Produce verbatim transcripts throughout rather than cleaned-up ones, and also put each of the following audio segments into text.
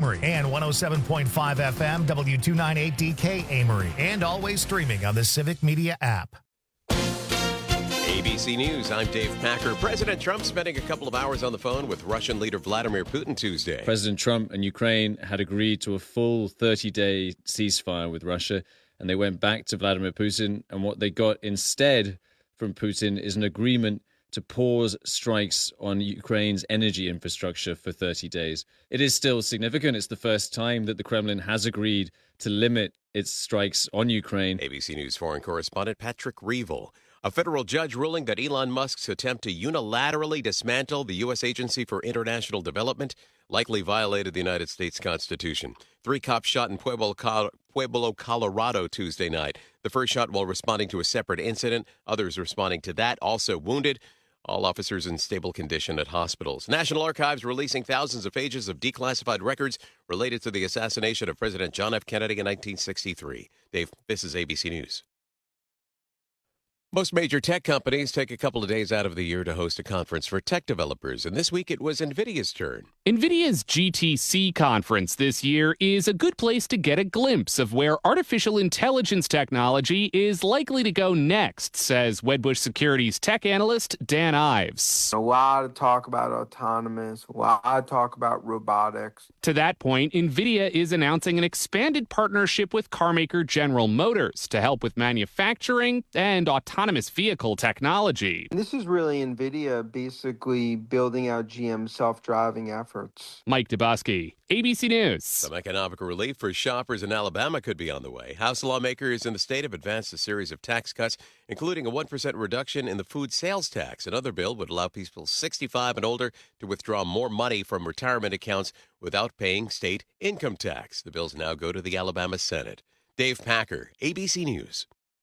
Amory, and one oh seven point five F M, W two ninety-eight D K Amory, and always streaming on the Civic Media app. A B C News, I'm Dave Packer. President Trump spending a couple of hours on the phone with Russian leader Vladimir Putin Tuesday. President Trump and Ukraine had agreed to a full thirty-day ceasefire with Russia, and they went back to Vladimir Putin, and what they got instead from Putin is an agreement to pause strikes on Ukraine's energy infrastructure for thirty days. It is still significant. It's the first time that the Kremlin has agreed to limit its strikes on Ukraine. A B C News foreign correspondent Patrick Reevell. A federal judge ruling that Elon Musk's attempt to unilaterally dismantle the U S Agency for International Development likely violated the United States Constitution. Three cops shot in Pueblo, Pueblo, Colorado Tuesday night. The first shot while responding to a separate incident. Others responding to that also wounded. All officers in stable condition at hospitals. National Archives releasing thousands of pages of declassified records related to the assassination of President John F. Kennedy in nineteen sixty-three. Dave, this is A B C News. Most major tech companies take a couple of days out of the year to host a conference for tech developers, and this week it was NVIDIA's turn. NVIDIA's G T C conference this year is a good place to get a glimpse of where artificial intelligence technology is likely to go next, says Wedbush Securities tech analyst Dan Ives. A lot of talk about autonomous, a lot of talk about robotics. To that point, NVIDIA is announcing an expanded partnership with carmaker General Motors to help with manufacturing and autonomy. Autonomous vehicle technology. This is really NVIDIA basically building out G M's self-driving efforts. Mike Dubosky, A B C News. Some economic relief for shoppers in Alabama could be on the way. House lawmakers in the state have advanced a series of tax cuts, including a one percent reduction in the food sales tax. Another bill would allow people sixty-five and older to withdraw more money from retirement accounts without paying state income tax. The bills now go to the Alabama Senate. Dave Packer, A B C News.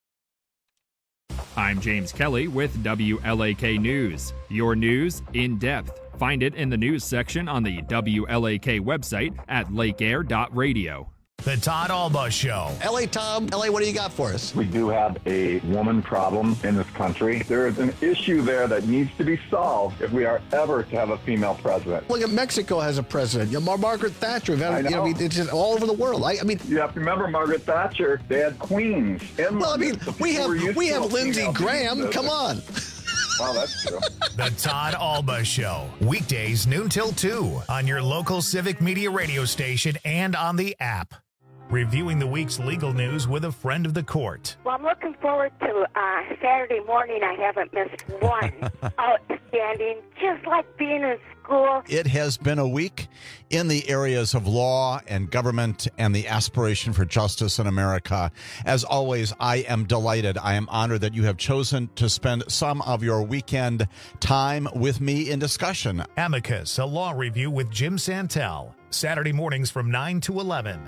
I'm James Kelly with W L A K News. Your news in depth. Find it in the news section on the W L A K website at lake air dot radio. The Todd Alba Show. L A Tom, L A, what do you got for us? We do have a woman problem in this country. There is an issue there that needs to be solved if we are ever to have a female president. Look at Mexico has a president. You know, Margaret Thatcher. I know. You know, it's just all over the world. I, I mean, you have to remember Margaret Thatcher. They had queens. In well, I mean, we have we have Lindsey Graham. Come on. Well, that's true. The Todd Alba Show. Weekdays noon till two on your local Civic Media radio station and on the app. Reviewing the week's legal news with a friend of the court. Well, I'm looking forward to uh, Saturday morning. I haven't missed one. Outstanding. Just like being in school. It has been a week in the areas of law and government and the aspiration for justice in America. As always, I am delighted. I am honored that you have chosen to spend some of your weekend time with me in discussion. Amicus, a law review with Jim Santel. Saturday mornings from nine to eleven.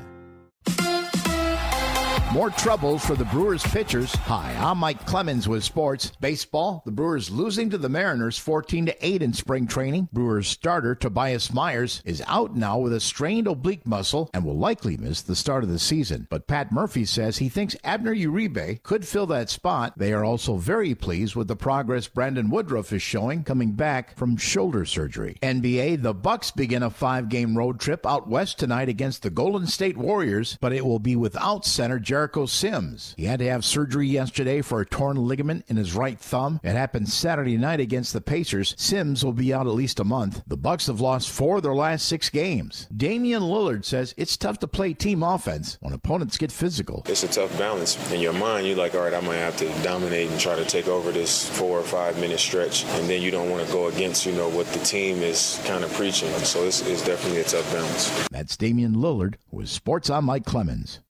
More troubles for the Brewers pitchers. Hi, I'm Mike Clemens with sports. Baseball, the Brewers losing to the Mariners fourteen to eight in spring training. Brewers starter Tobias Myers is out now with a strained oblique muscle and will likely miss the start of the season. But Pat Murphy says he thinks Abner Uribe could fill that spot. They are also very pleased with the progress Brandon Woodruff is showing coming back from shoulder surgery. N B A, the Bucks begin a five-game road trip out west tonight against the Golden State Warriors, but it will be without center Jericho Jericho Sims. He had to have surgery yesterday for a torn ligament in his right thumb. It happened Saturday night against the Pacers. Sims will be out at least a month. The Bucks have lost four of their last six games. Damian Lillard says it's tough to play team offense when opponents get physical. It's a tough balance. In your mind, you're like, all right, I might have to dominate and try to take over this four or five minute stretch. And then you don't want to go against, you know, what the team is kind of preaching. So it's, it's definitely a tough balance. That's Damian Lillard with Sports. I'm Mike Clemens.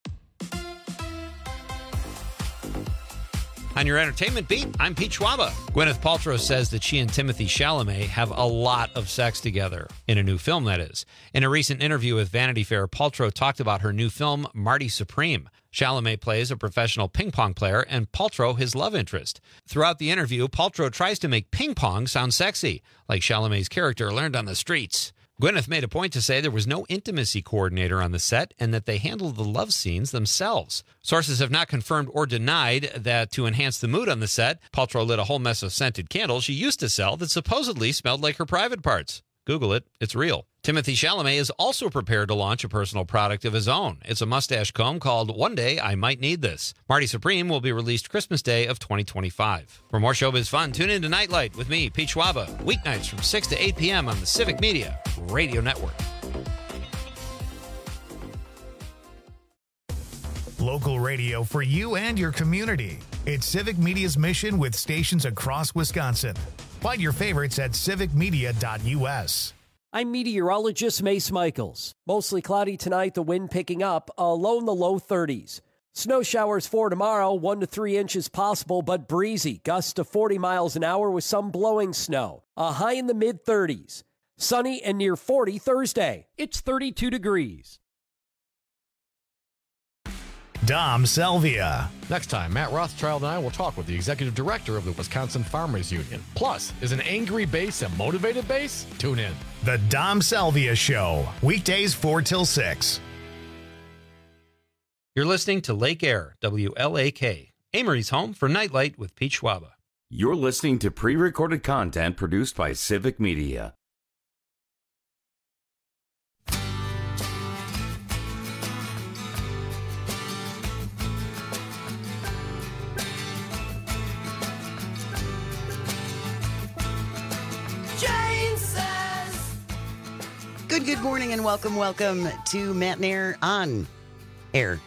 On your entertainment beat, I'm Pete Schwaba. Gwyneth Paltrow says that she and Timothée Chalamet have a lot of sex together. In a new film, that is. In a recent interview with Vanity Fair, Paltrow talked about her new film, Marty Supreme. Chalamet plays a professional ping pong player and Paltrow his love interest. Throughout the interview, Paltrow tries to make ping pong sound sexy, like Chalamet's character learned on the streets. Gwyneth made a point to say there was no intimacy coordinator on the set and that they handled the love scenes themselves. Sources have not confirmed or denied that to enhance the mood on the set, Paltrow lit a whole mess of scented candles she used to sell that supposedly smelled like her private parts. Google it. It's real. Timothy Chalamet is also prepared to launch a personal product of his own. It's a mustache comb called One Day I Might Need This. Marty Supreme will be released Christmas Day of twenty twenty-five. For more showbiz fun, tune in to Nightlight with me, Pete Schwaba, weeknights from six to eight p.m. on the Civic Media Radio Network. Local radio for you and your community. It's Civic Media's mission with stations across Wisconsin. Find your favorites at civic media dot u s. I'm meteorologist Mace Michaels. Mostly cloudy tonight, the wind picking up, a low in the low thirties. Snow showers for tomorrow, one to three inches possible, but breezy. Gusts to forty miles an hour with some blowing snow. A high in the mid thirties. Sunny and near forty Thursday. It's thirty-two degrees. Dom Selvia. Next time, Matt Rothschild and I will talk with the executive director of the Wisconsin Farmers Union. Plus, is an angry base a motivated base? Tune in. The Dom Selvia Show, weekdays four till six. You're listening to Lake Air, W L A K, Amory's home for Nightlight with Pete Schwaba. You're listening to pre-recorded content produced by Civic Media. Good, good morning and welcome, welcome to Matt and Air on Air.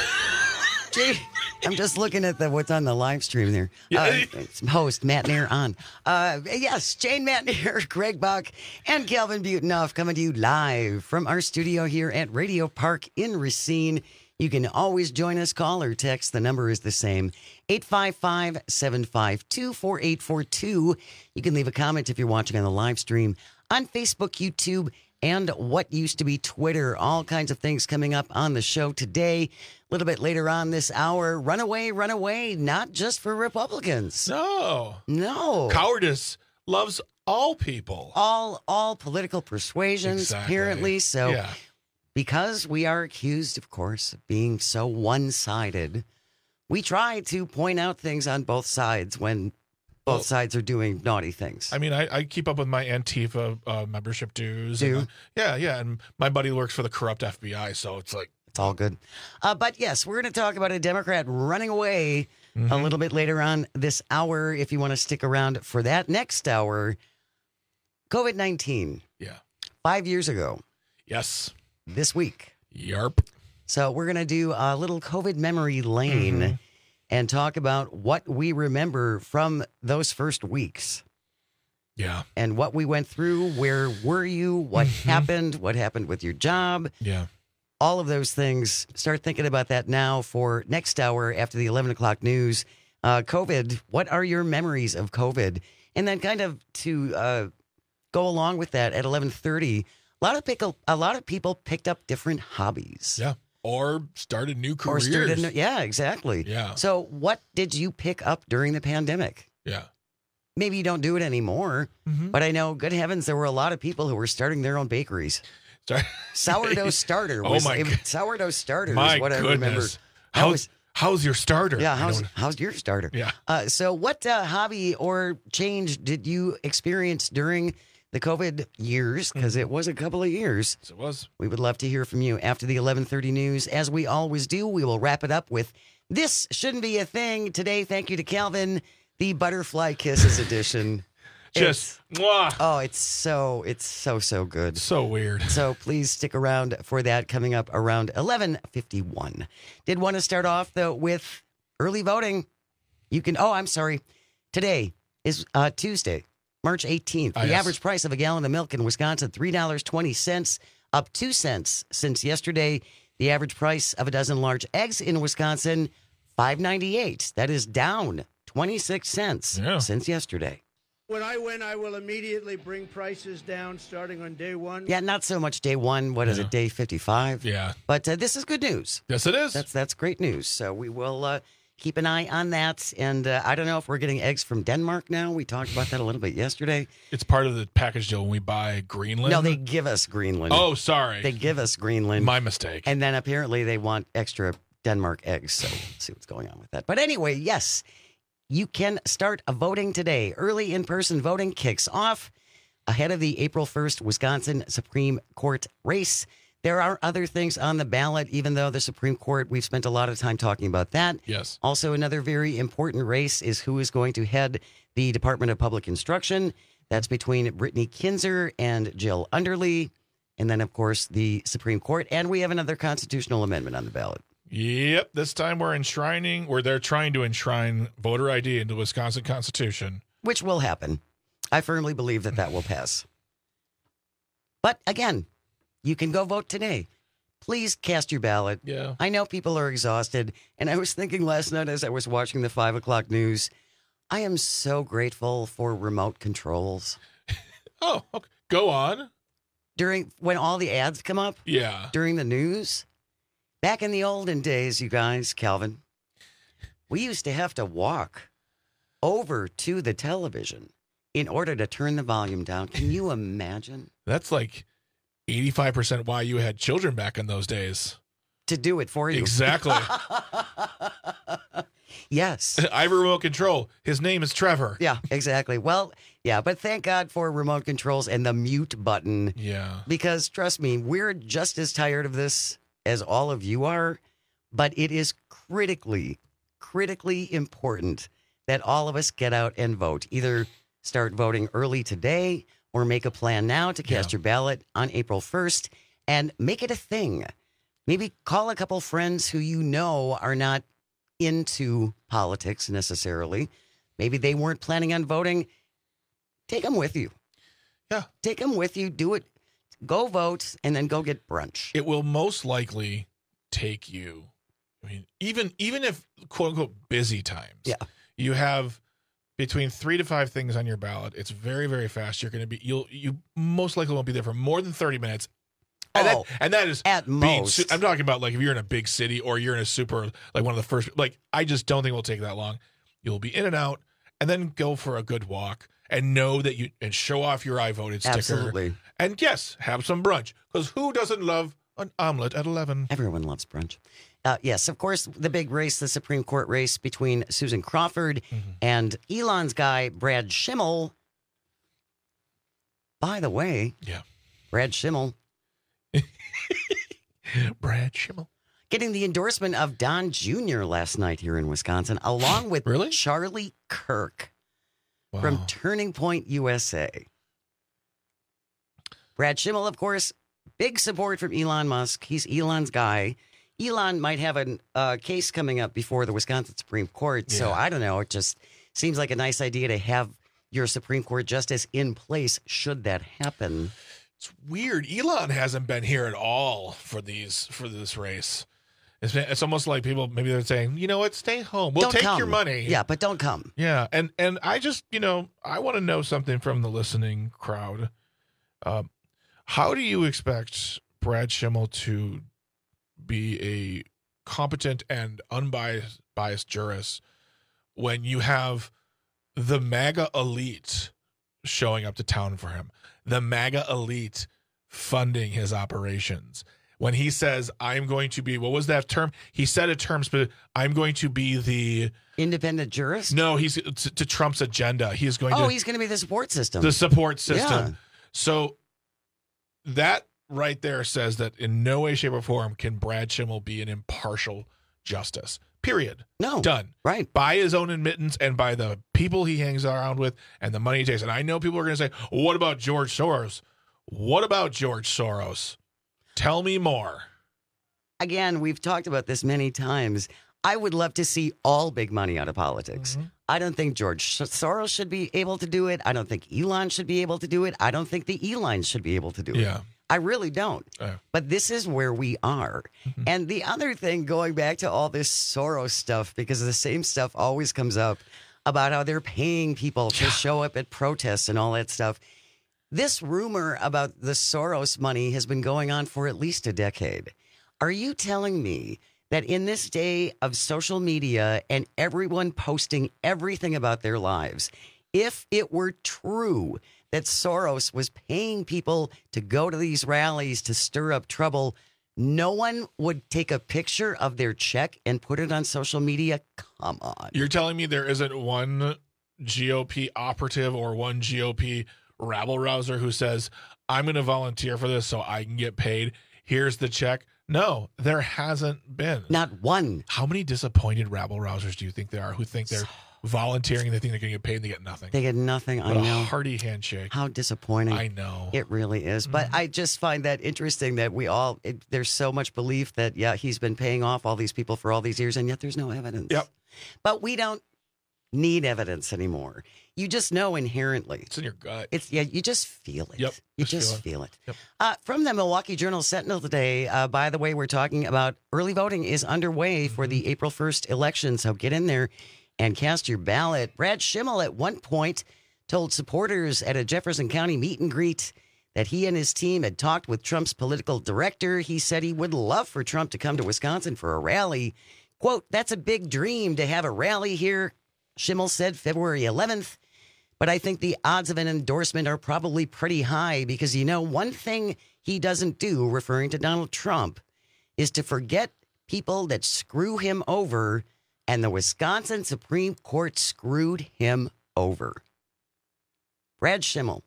Gee, I'm just looking at the what's on the live stream there. Uh, host Matt and Air on. Uh, yes, Jane, Matt and Air, Greg Buck, and Calvin Butonoff coming to you live from our studio here at Radio Park in Racine. You can always join us, call or text. The number is the same, eight five five, seven five two, four eight four two. You can leave a comment if you're watching on the live stream on Facebook, YouTube, and what used to be Twitter. All kinds of things coming up on the show today. A little bit later on this hour, runaway, runaway, not just for Republicans. No. No. Cowardice loves all people. All all political persuasions, Exactly. apparently. So Yeah. because we are accused, of course, of being so one-sided, we try to point out things on both sides when both Well, sides are doing naughty things. I mean, I, I keep up with my Antifa uh, membership dues. Do? And, uh, yeah, yeah. And my buddy works for the corrupt F B I, so it's like. It's all good. Uh, but yes, we're going to talk about a Democrat running away mm-hmm. a little bit later on this hour. If you want to stick around for that next hour, COVID nineteen. Yeah. Five years ago. Yes. This week. Yarp. So we're going to do a little COVID memory lane mm-hmm. and talk about what we remember from those first weeks. Yeah. And what we went through. Where were you? What mm-hmm. happened? What happened with your job? Yeah. All of those things. Start thinking about that now for next hour after the eleven o'clock news. Uh, COVID, what are your memories of COVID? And then kind of to uh, go along with that at eleven thirty, a lot of people, a lot of people picked up different hobbies. Yeah. Or started new careers. Or started, new, yeah, exactly. Yeah. So what did you pick up during the pandemic? Yeah. Maybe you don't do it anymore, mm-hmm. but I know, good heavens, there were a lot of people who were starting their own bakeries. Sourdough starter was oh my it, sourdough starter my is what goodness. I remember. How, was, how's your starter? Yeah, how's how's your starter? Yeah. Uh, so what uh, hobby or change did you experience during the COVID years? Because it was a couple of years. Yes, it was. We would love to hear from you after the eleven thirty news. As we always do, we will wrap it up with This Shouldn't Be a Thing. Today, thank you to Calvin, the Butterfly Kisses edition. Just mwah. Oh, it's so it's so so good. So weird. So please stick around for that coming up around eleven fifty-one. Did want to start off though with early voting. You can oh, I'm sorry. Today is uh, Tuesday, March eighteenth. Ah, the yes. average price of a gallon of milk in Wisconsin, three dollars and twenty cents, up two cents since yesterday. The average price of a dozen large eggs in Wisconsin, five ninety-eight. That is down twenty-six cents yeah. since yesterday. When I win, I will immediately bring prices down starting on day one. Yeah, not so much day one. What is yeah. it, day fifty-five? Yeah. But uh, this is good news. Yes, it is. That's that's great news. So we will uh, keep an eye on that. And uh, I don't know if we're getting eggs from Denmark now. We talked about that a little bit yesterday. It's part of the package deal when we buy Greenland. No, they give us Greenland. Oh, sorry. They give us Greenland. My mistake. And then apparently they want extra Denmark eggs. So we'll see what's going on with that. But anyway, yes. You can start voting today. Early in-person voting kicks off ahead of the April first Wisconsin Supreme Court race. There are other things on the ballot, even though the Supreme Court, we've spent a lot of time talking about that. Yes. Also, another very important race is who is going to head the Department of Public Instruction. That's between Brittany Kinzer and Jill Underly. And then, of course, the Supreme Court. And we have another constitutional amendment on the ballot. Yep. This time we're enshrining, or they're trying to enshrine voter I D into the Wisconsin Constitution. Which will happen. I firmly believe that that will pass. But again, you can go vote today. Please cast your ballot. Yeah. I know people are exhausted. And I was thinking last night as I was watching the five o'clock news, I am so grateful for remote controls. Oh, okay. Go on. During when all the ads come up? Yeah. During the news? Back in the olden days, you guys, Calvin, we used to have to walk over to the television in order to turn the volume down. Can you imagine? That's like eighty-five percent why you had children back in those days. To do it for you. Exactly. Yes. I have a remote control. His name is Trevor. Yeah, exactly. Well, yeah, but thank God for remote controls and the mute button. Yeah. Because trust me, we're just as tired of this as all of you are, but it is critically, critically important that all of us get out and vote. Either start voting early today or make a plan now to cast yeah. your ballot on April first and make it a thing. Maybe call a couple friends who you know are not into politics necessarily. Maybe they weren't planning on voting. Take them with you. Yeah. Take them with you. Do it. Go vote and then go get brunch. It will most likely take you, I mean, even even if quote unquote busy times. Yeah. You have between three to five things on your ballot. It's very, very fast. You're going to be, you'll, you most likely won't be there for more than thirty minutes. And, oh, that, and that is at being, most. I'm talking about like if you're in a big city or you're in a super, like one of the first, like I just don't think it will take that long. You'll be in and out and then go for a good walk and know that you, and show off your I voted sticker. Absolutely. And yes, have some brunch because who doesn't love an omelet at eleven? Everyone loves brunch. Uh, yes, of course, the big race, the Supreme Court race between Susan Crawford mm-hmm. and Elon's guy, Brad Schimmel. By the way, yeah, Brad Schimmel. Brad Schimmel. Getting the endorsement of Don Junior last night here in Wisconsin, along with really? Charlie Kirk wow. from Turning Point U S A. Brad Schimmel, of course, big support from Elon Musk. He's Elon's guy. Elon might have a uh, case coming up before the Wisconsin Supreme Court. Yeah. So I don't know. It just seems like a nice idea to have your Supreme Court justice in place should that happen. It's weird. Elon hasn't been here at all for these for this race. It's, it's almost like people maybe they're saying, you know what, stay home. We'll don't take come. your money. Yeah, but don't come. Yeah, and and I just you know I want to know something from the listening crowd. Um, how do you expect Brad Schimmel to be a competent and unbiased biased jurist when you have the MAGA elite showing up to town for him, the MAGA elite funding his operations? When he says, I'm going to be, what was that term? He said a term, but I'm going to be the independent jurist. No, he's to, to Trump's agenda. He's going oh, to. Oh, he's going to be the support system. The support system. Yeah. So that right there says that in no way, shape, or form can Brad Schimmel be an impartial justice. Period. No. Done. Right. By his own admittance and by the people he hangs around with and the money he takes. And I know people are going to say, well, what about George Soros? What about George Soros? Tell me more. Again, we've talked about this many times. I would love to see all big money out of politics. Mm-hmm. I don't think George Soros should be able to do it. I don't think Elon should be able to do it. I don't think the Elons should be able to do yeah. it. I really don't. Uh. But this is where we are. Mm-hmm. And the other thing, going back to all this Soros stuff, because the same stuff always comes up about how they're paying people to show up at protests and all that stuff. This rumor about the Soros money has been going on for at least a decade. Are you telling me that in this day of social media and everyone posting everything about their lives, if it were true that Soros was paying people to go to these rallies to stir up trouble, no one would take a picture of their check and put it on social media? Come on. You're telling me there isn't one G O P operative or one G O P rabble rouser who says, I'm going to volunteer for this so I can get paid. Here's the check. No, there hasn't been. Not one. How many disappointed rabble rousers do you think there are who think they're volunteering and they think they're going to get paid and they get nothing? They get nothing. What I a know. hearty handshake. How disappointing. I know. It really is. Mm-hmm. But I just find that interesting that we all, it, there's so much belief that, yeah, he's been paying off all these people for all these years, and yet there's no evidence. Yep. But we don't need evidence anymore. You just know inherently. It's in your gut. It's yeah. You just feel it. Yep. You just just feel feel it. it. Yep. Uh, from the Milwaukee Journal Sentinel today. Uh, by the way, we're talking about early voting is underway mm-hmm. for the April first election. So get in there and cast your ballot. Brad Schimmel at one point told supporters at a Jefferson County meet and greet that he and his team had talked with Trump's political director. He said he would love for Trump to come to Wisconsin for a rally. Quote, that's a big dream to have a rally here, Schimmel said February eleventh. But I think the odds of an endorsement are probably pretty high because, you know, one thing he doesn't do, referring to Donald Trump, is to forget people that screw him over, and the Wisconsin Supreme Court screwed him over. Brad Schimmel,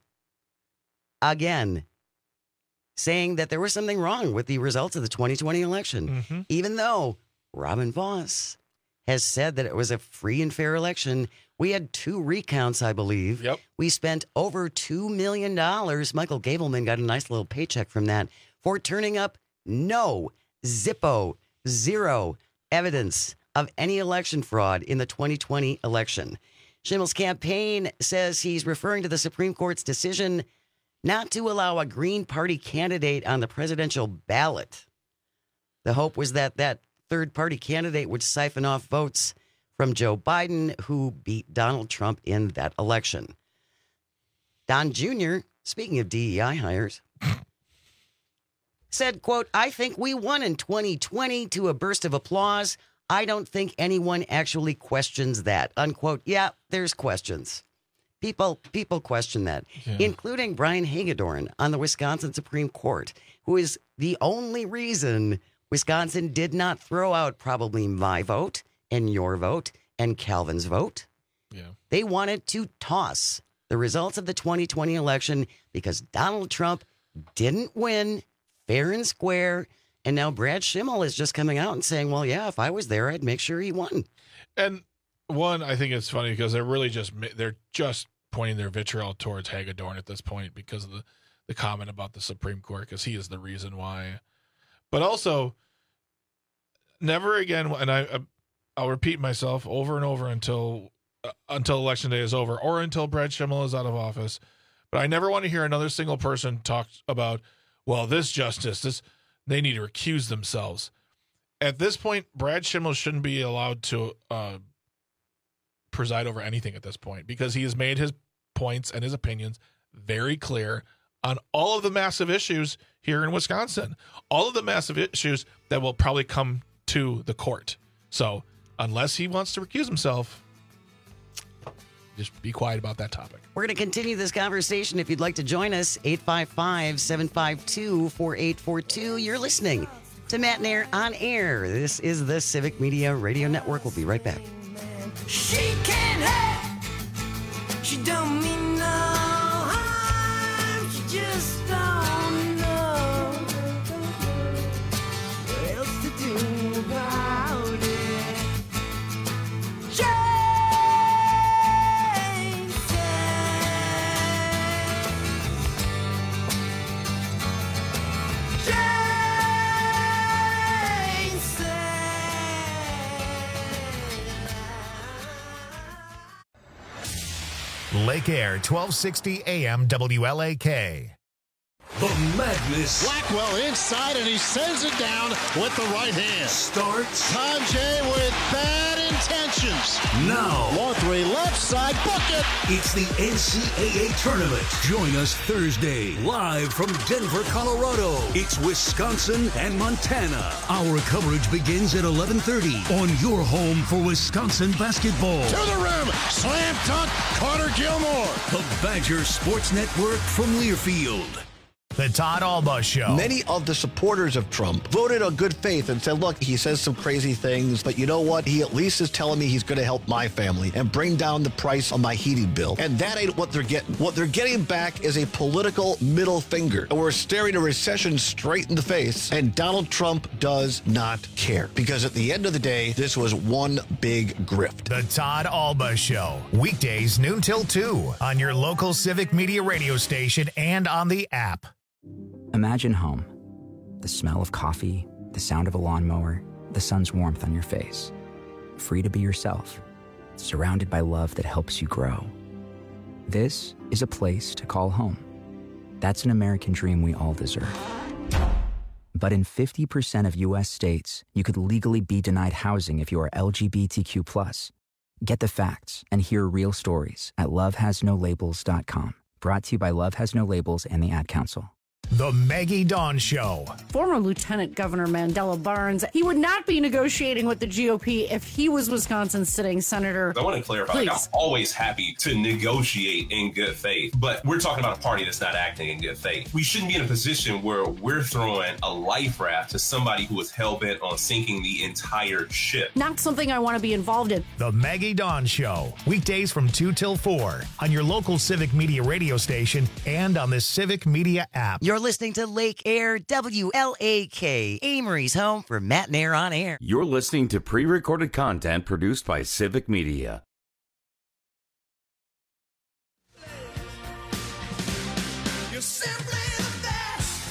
again, saying that there was something wrong with the results of the twenty twenty election, mm-hmm. even though Robin Voss has said that it was a free and fair election. We had two recounts, I believe. Yep. We spent over two million dollars. Michael Gableman got a nice little paycheck from that for turning up no, zippo, zero evidence of any election fraud in the twenty twenty election. Schimmel's campaign says he's referring to the Supreme Court's decision not to allow a Green Party candidate on the presidential ballot. The hope was that that third-party candidate would siphon off votes from Joe Biden, who beat Donald Trump in that election. Don Junior, speaking of D E I hires, said, quote, I think we won in twenty twenty to a burst of applause. I don't think anyone actually questions that, unquote. Yeah, there's questions. People people question that, yeah. including Brian Hagedorn on the Wisconsin Supreme Court, who is the only reason Wisconsin did not throw out probably my vote and your vote and Calvin's vote. Yeah. They wanted to toss the results of the twenty twenty election because Donald Trump didn't win fair and square. And now Brad Schimmel is just coming out and saying, well, yeah, if I was there, I'd make sure he won. And one, I think it's funny because they're really just, they're just pointing their vitriol towards Hagedorn at this point because of the, the comment about the Supreme Court, because he is the reason why. But also, never again, and I, I'll repeat myself over and over until uh, until Election Day is over or until Brad Schimmel is out of office. But I never want to hear another single person talk about, well, this justice, this they need to recuse themselves. At this point, Brad Schimmel shouldn't be allowed to uh, preside over anything at this point because he has made his points and his opinions very clear on all of the massive issues here in Wisconsin, all of the massive issues that will probably come to the court. So unless he wants to recuse himself, just be quiet about that topic. We're going to continue this conversation. If you'd like to join us, eight five five, seven five two, four eight four two. You're listening to Matt and Air on Air. This is the Civic Media Radio Network. We'll be right back. She can't have, she don't mean no harm, she just don't know what else to do about it. Jane Lake Air, twelve sixty A M W L A K. The madness. Blackwell inside, and he sends it down with the right hand. Starts. Tajay with bad intentions. Now. one three left side, bucket. It's the N C A A tournament. Join us Thursday, live from Denver, Colorado. It's Wisconsin and Montana. Our coverage begins at eleven thirty on your home for Wisconsin basketball. To the rim, slam dunk, Carter Gilmore. The Badger Sports Network from Learfield. The Todd Alba Show. Many of the supporters of Trump voted on good faith and said, look, he says some crazy things, but you know what? He at least is telling me he's going to help my family and bring down the price on my heating bill. And that ain't what they're getting. What they're getting back is a political middle finger. And we're staring a recession straight in the face. And Donald Trump does not care. Because at the end of the day, this was one big grift. The Todd Alba Show. Weekdays noon till two on your local Civic Media radio station and on the app. Imagine home. The smell of coffee, the sound of a lawnmower, the sun's warmth on your face. Free to be yourself, surrounded by love that helps you grow. This is a place to call home. That's an American dream we all deserve. But in fifty percent of U S states, you could legally be denied housing if you are L G B T Q plus. Get the facts and hear real stories at love has no labels dot com. Brought to you by Love Has No Labels and the Ad Council. The Maggie Dawn Show. Former Lieutenant Governor Mandela Barnes, he would not be negotiating with the G O P if he was Wisconsin's sitting senator. I want to clarify, like, I'm always happy to negotiate in good faith, but we're talking about a party that's not acting in good faith. We shouldn't be in a position where we're throwing a life raft to somebody who is hell-bent on sinking the entire ship. Not something I want to be involved in. The Maggie Dawn Show. Weekdays from two till four on your local Civic Media radio station and on the Civic Media app. You're listening to Lake Air, W L A K, Amory's home for Matt and Air on Air. You're listening to pre-recorded content produced by Civic Media. You're simply the best.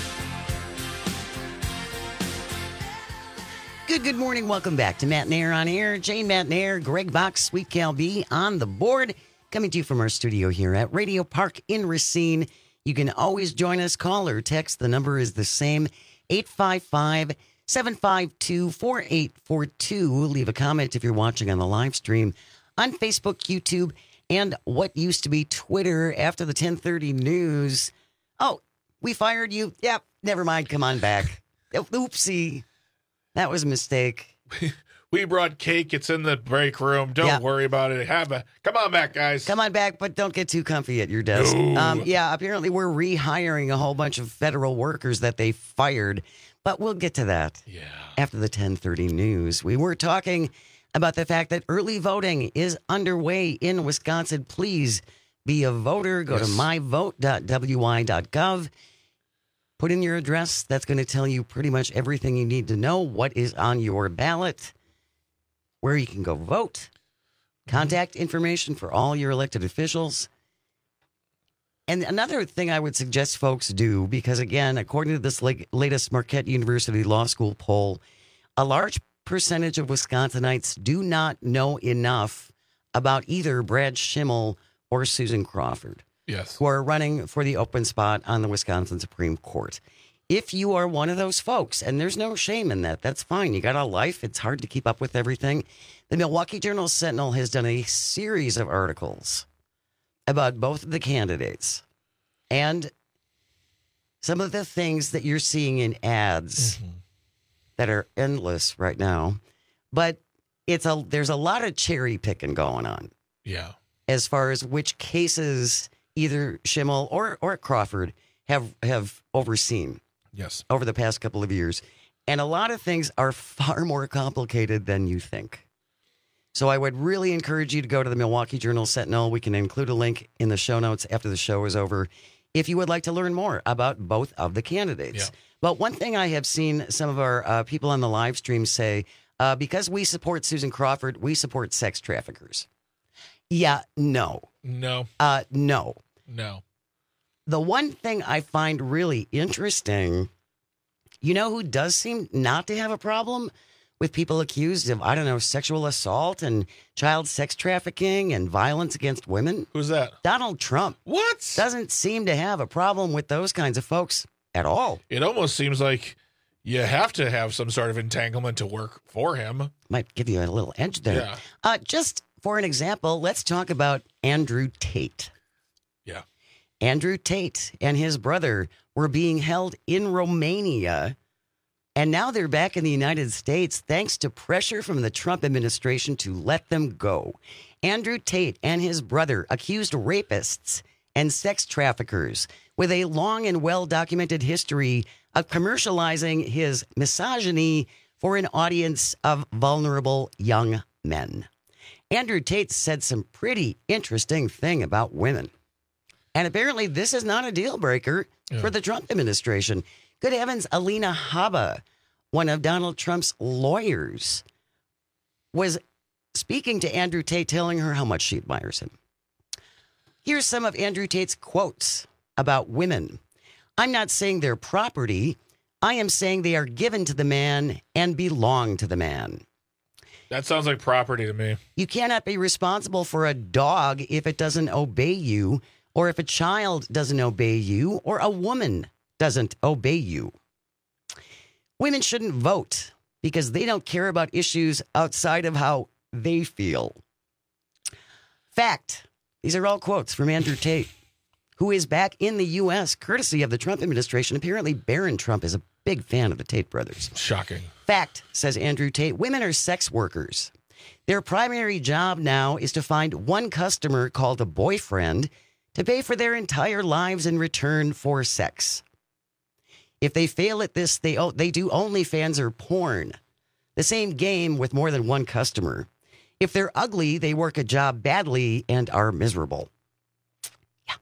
Good, good morning. Welcome back to Matt and Air on Air. Jane Matt and Air, Greg Box, Sweet Cal B on the board. Coming to you from our studio here at Radio Park in Racine. You can always join us, call or text. The number is the same, eight five five, seven five two, four eight four two. Leave a comment if you're watching on the live stream on Facebook, YouTube, and what used to be Twitter after the ten thirty news. Oh, we fired you? Yep, never mind. Come on back. Oopsie. That was a mistake. We brought cake. It's in the break room. Don't Yeah. worry about it. Have a come on back, guys. Come on back, but don't get too comfy at your desk. No. Um, yeah, apparently we're rehiring a whole bunch of federal workers that they fired, but we'll get to that yeah. after the ten thirty news. We were talking about the fact that early voting is underway in Wisconsin. Please be a voter. Go Yes. to my vote dot w i dot gov. Put in your address. That's going to tell you pretty much everything you need to know. What is on your ballot, where you can go vote, contact information for all your elected officials. And another thing I would suggest folks do, because again, according to this la- latest Marquette University Law School poll, a large percentage of Wisconsinites do not know enough about either Brad Schimmel or Susan Crawford, Yes. who are running for the open spot on the Wisconsin Supreme Court. If you are one of those folks, and there's no shame in that, that's fine. You got a life. It's hard to keep up with everything. The Milwaukee Journal Sentinel has done a series of articles about both of the candidates and some of the things that you're seeing in ads Mm-hmm. that are endless right now. But it's a there's a lot of cherry picking going on Yeah. as far as which cases either Schimmel or, or Crawford have have overseen. Yes. Over the past couple of years. And a lot of things are far more complicated than you think. So I would really encourage you to go to the Milwaukee Journal Sentinel. We can include a link in the show notes after the show is over if you would like to learn more about both of the candidates. Yeah. But one thing I have seen some of our uh, people on the live stream say, uh, because we support Susan Crawford, we support sex traffickers. Yeah, no. No. Uh, no. No. The one thing I find really interesting, you know who does seem not to have a problem with people accused of, I don't know, sexual assault and child sex trafficking and violence against women? Who's that? Donald Trump. What? Doesn't seem to have a problem with those kinds of folks at all. It almost seems like you have to have some sort of entanglement to work for him. Might give you a little edge there. Yeah. Uh, just for an example, let's talk about Andrew Tate. Yeah. Andrew Tate and his brother were being held in Romania, and now they're back in the United States thanks to pressure from the Trump administration to let them go. Andrew Tate and his brother, accused rapists and sex traffickers, with a long and well-documented history of commercializing his misogyny for an audience of vulnerable young men. Andrew Tate said some pretty interesting thing about women. And apparently this is not a deal breaker yeah. for the Trump administration. Good heavens, Alina Habba, one of Donald Trump's lawyers, was speaking to Andrew Tate, telling her how much she admires him. Here's some of Andrew Tate's quotes about women. I'm not saying they're property. I am saying they are given to the man and belong to the man. That sounds like property to me. You cannot be responsible for a dog if it doesn't obey you, or if a child doesn't obey you, or a woman doesn't obey you. Women shouldn't vote because they don't care about issues outside of how they feel. Fact. These are all quotes from Andrew Tate, who is back in the U S courtesy of the Trump administration. Apparently, Barron Trump is a big fan of the Tate brothers. Shocking. Fact, says Andrew Tate, women are sex workers. Their primary job now is to find one customer called a boyfriend to pay for their entire lives in return for sex. If they fail at this, they they do OnlyFans or porn. The same game with more than one customer. If they're ugly, they work a job badly and are miserable. Yeah.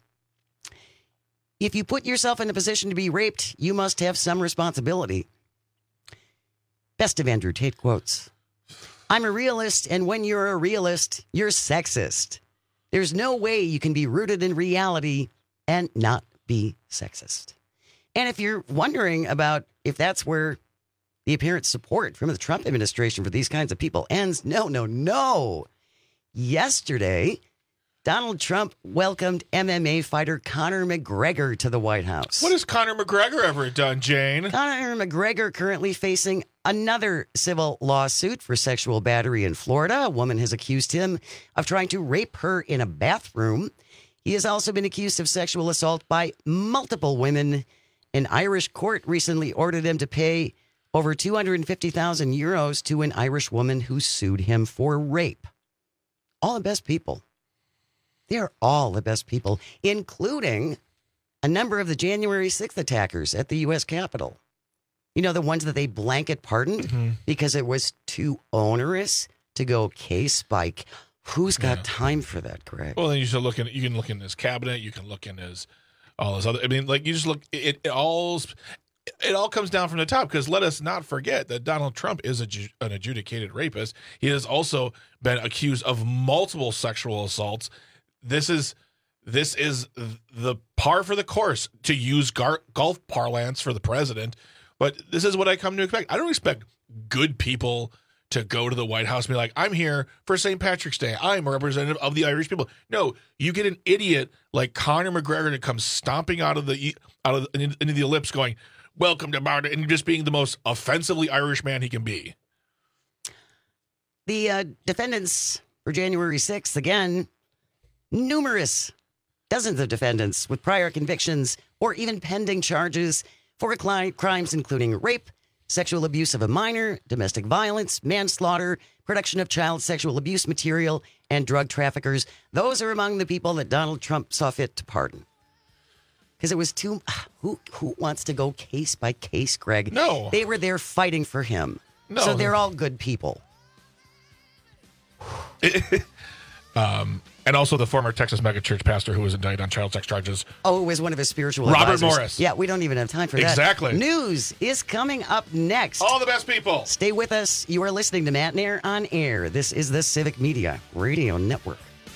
If you put yourself in a position to be raped, you must have some responsibility. Best of Andrew Tate quotes. I'm a realist, and when you're a realist, you're sexist. There's no way you can be rooted in reality and not be sexist. And if you're wondering about if that's where the apparent support from the Trump administration for these kinds of people ends, no, no, no. Yesterday, Donald Trump welcomed M M A fighter Conor McGregor to the White House. What has Conor McGregor ever done, Jane? Conor McGregor currently facing another civil lawsuit for sexual battery in Florida. A woman has accused him of trying to rape her in a bathroom. He has also been accused of sexual assault by multiple women. An Irish court recently ordered him to pay over two hundred fifty thousand euros to an Irish woman who sued him for rape. All the best people. They're all the best people, including a number of the January sixth attackers at the U S Capitol. You know, the ones that they blanket pardoned mm-hmm. because it was too onerous to go case by case. Who's got yeah. time for that, Greg? Well, then you should look in. You can look in his cabinet. You can look in his all his other. I mean, like you just look. It, it all. It all comes down from the top, because let us not forget that Donald Trump is a, an adjudicated rapist. He has also been accused of multiple sexual assaults. This is this is the par for the course, to use gar- golf parlance for the president. But this is what I come to expect. I don't expect good people to go to the White House and be like, I'm here for Saint Patrick's Day. I'm a representative of the Irish people. No, you get an idiot like Conor McGregor to come stomping out of the out of the, into the ellipse going, welcome to Barton, and just being the most offensively Irish man he can be. The uh, defendants for January sixth, again, numerous, dozens of defendants with prior convictions or even pending charges for crimes including rape, sexual abuse of a minor, domestic violence, manslaughter, production of child sexual abuse material, and drug traffickers. Those are among the people that Donald Trump saw fit to pardon. Because it was too... Who who wants to go case by case, Greg? No. They were there fighting for him. No. So they're all good people. um, and also the former Texas megachurch pastor who was indicted on child sex charges. Oh, it was one of his spiritual Robert advisors. Morris. Yeah, we don't even have time for that. Exactly. News is coming up next. All the best people. Stay with us. You are listening to Matt Nair on Air. This is the Civic Media Radio Network.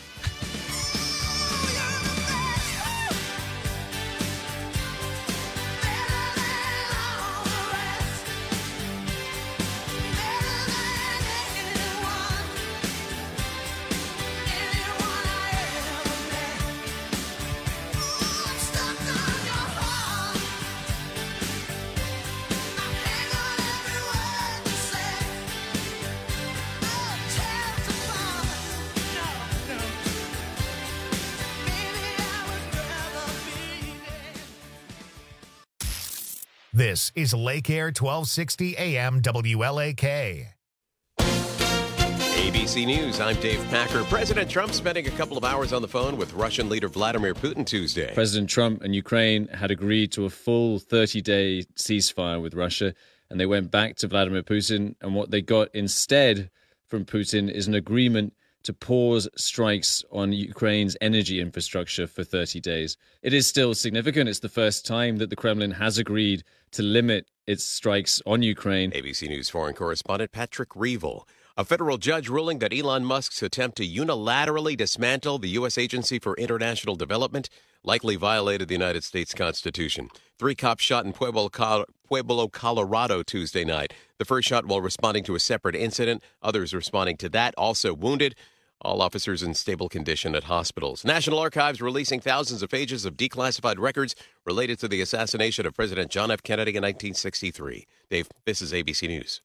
This is Lake Air twelve sixty A M W L A K. A A B C News, I'm Dave Packer. President Trump spending a couple of hours on the phone with Russian leader Vladimir Putin Tuesday. President Trump and Ukraine had agreed to a full thirty-day ceasefire with Russia, and they went back to Vladimir Putin, and what they got instead from Putin is an agreement to pause strikes on Ukraine's energy infrastructure for thirty days. It is still significant. It's the first time that the Kremlin has agreed to limit its strikes on Ukraine. A B C News foreign correspondent Patrick Reevell. A federal judge ruling that Elon Musk's attempt to unilaterally dismantle the U S Agency for International Development likely violated the United States Constitution. Three cops shot in Pueblo, Pueblo, Colorado Tuesday night. The first shot while responding to a separate incident. Others responding to that also wounded. All officers in stable condition at hospitals. National Archives releasing thousands of pages of declassified records related to the assassination of President John F. Kennedy in nineteen sixty-three. Dave, this is A B C News.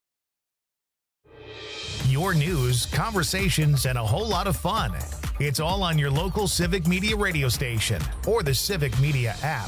Your news, conversations, and a whole lot of fun. It's all on your local Civic Media radio station or the Civic Media app.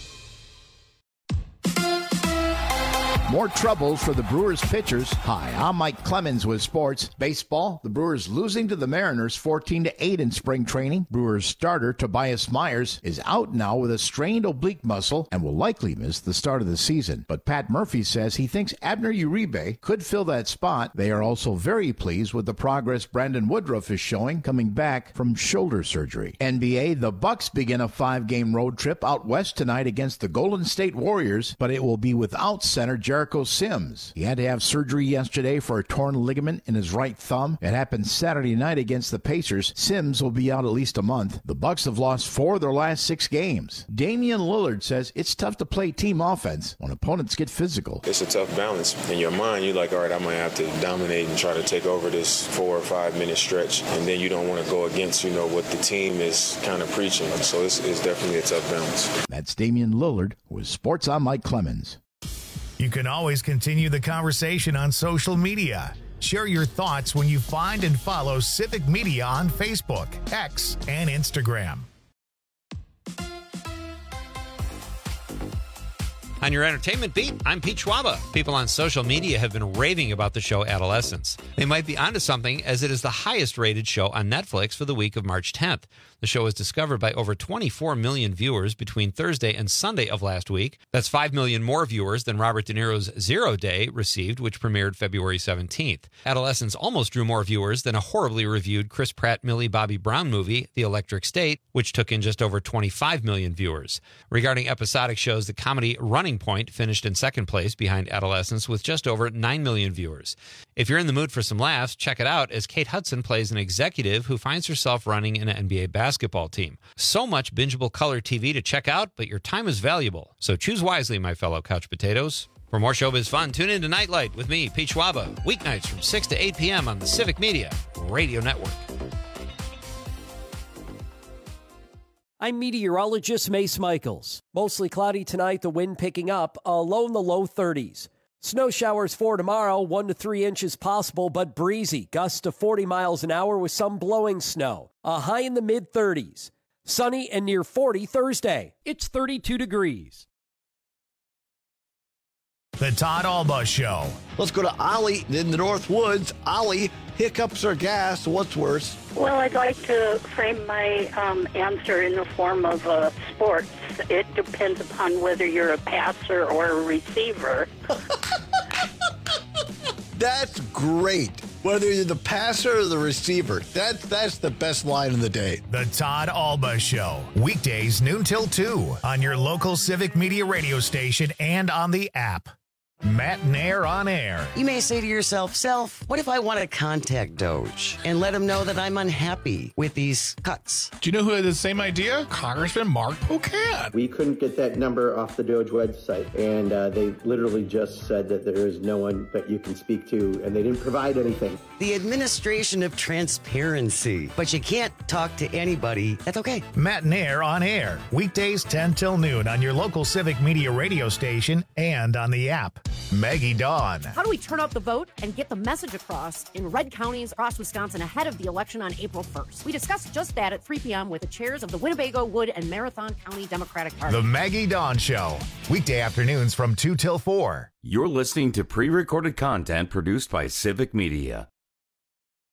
More troubles for the Brewers pitchers. Hi, I'm Mike Clemens with sports. Baseball, the Brewers losing to the Mariners fourteen to eight in spring training. Brewers starter Tobias Myers is out now with a strained oblique muscle and will likely miss the start of the season. But Pat Murphy says he thinks Abner Uribe could fill that spot. They are also very pleased with the progress Brandon Woodruff is showing coming back from shoulder surgery. N B A, the Bucks begin a five-game road trip out west tonight against the Golden State Warriors, but it will be without center Jericho Sims. He had to have surgery yesterday for a torn ligament in his right thumb. It happened Saturday night against the Pacers. Sims will be out at least a month. The Bucks have lost four of their last six games. Damian Lillard says it's tough to play team offense when opponents get physical. It's a tough balance. In your mind, you're like, all right, I might have to dominate and try to take over this four or five minute stretch. And then you don't want to go against, you know, what the team is kind of preaching. So it's, it's definitely a tough balance. That's Damian Lillard with Sports. I'm Mike Clemens. You can always continue the conversation on social media. Share your thoughts when you find and follow Civic Media on Facebook, X, and Instagram. On your entertainment beat, I'm Pete Schwaba. People on social media have been raving about the show Adolescence. They might be onto something, as it is the highest rated show on Netflix for the week of March tenth. The show was discovered by over twenty-four million viewers between Thursday and Sunday of last week. That's five million more viewers than Robert De Niro's Zero Day received, which premiered February seventeenth. Adolescence almost drew more viewers than a horribly reviewed Chris Pratt, Millie Bobby Brown movie, The Electric State, which took in just over twenty-five million viewers. Regarding episodic shows, the comedy Running Point finished in second place behind Adolescence with just over nine million viewers. If you're in the mood for some laughs, check it out as Kate Hudson plays an executive who finds herself running an N B A basketball team. So much bingeable color T V to check out, but your time is valuable. So choose wisely, my fellow couch potatoes. For more showbiz fun, tune in to Nightlight with me, Pete Schwaba, weeknights from six to eight p.m. on the Civic Media Radio Network. I'm meteorologist Mace Michaels. Mostly cloudy tonight, the wind picking up, a low in the low thirties. Snow showers for tomorrow, one to three inches possible, but breezy. Gusts to forty miles an hour with some blowing snow. A high in the mid thirties. Sunny and near forty Thursday. It's thirty-two degrees. The Todd Alba Show. Let's go to Ollie in the North Woods. Ollie, hiccups or gas? What's worse? Well, I'd like to frame my um, answer in the form of uh, sports. It depends upon whether you're a passer or a receiver. That's great. Whether you're the passer or the receiver, that's that's the best line of the day. The Todd Alba Show. Weekdays noon till two on your local Civic Media radio station and on the app. Matt Nair on air. You may say to yourself, Self, what if I want to contact Doge and let him know that I'm unhappy with these cuts? Do you know who had the same idea? Congressman Mark Pocan. We couldn't get that number off the Doge website, and uh, they literally just said that there is no one that you can speak to, and they didn't provide anything. The administration of transparency. But you can't talk to anybody. That's okay. Matt Nair on air. Weekdays ten till noon on your local Civic Media radio station and on the app. Maggie Dawn. How do we turn out the vote and get the message across in red counties across Wisconsin ahead of the election on April first? We discussed just that at three p.m. with the chairs of the Winnebago, Wood, and Marathon County Democratic Party. The Maggie Dawn Show. Weekday afternoons from two till four. You're listening to pre-recorded content produced by Civic Media.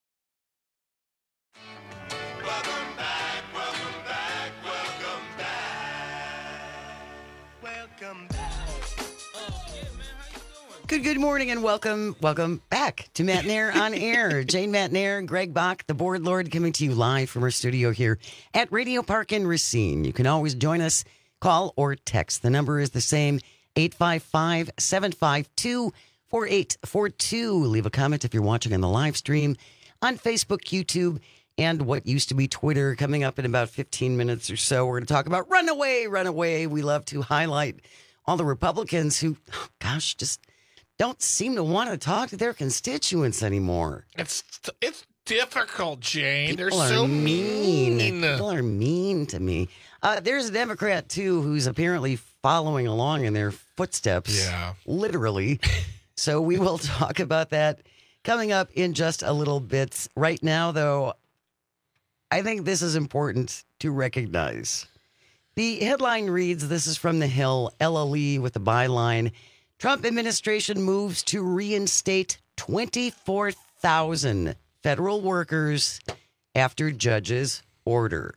Good, good morning and welcome, welcome back to Matt Nair on Air. Jane Matt Nair, Greg Bach, the board lord, coming to you live from our studio here at Radio Park in Racine. You can always join us, call or text. The number is the same, eight five five, seven five two, four eight four two. Leave a comment if you're watching on the live stream on Facebook, YouTube, and what used to be Twitter. Coming up in about fifteen minutes or so, we're going to talk about Runaway, Runaway. We love to highlight all the Republicans who, oh gosh, just don't seem to want to talk to their constituents anymore. It's it's difficult, Jane. People They're are so mean. mean. People are mean to me. Uh, there's a Democrat, too, who's apparently following along in their footsteps. Yeah. Literally. So we will talk about that coming up in just a little bit. Right now, though, I think this is important to recognize. The headline reads, this is from The Hill, L L E with the byline, Trump administration moves to reinstate twenty-four thousand federal workers after judge's order.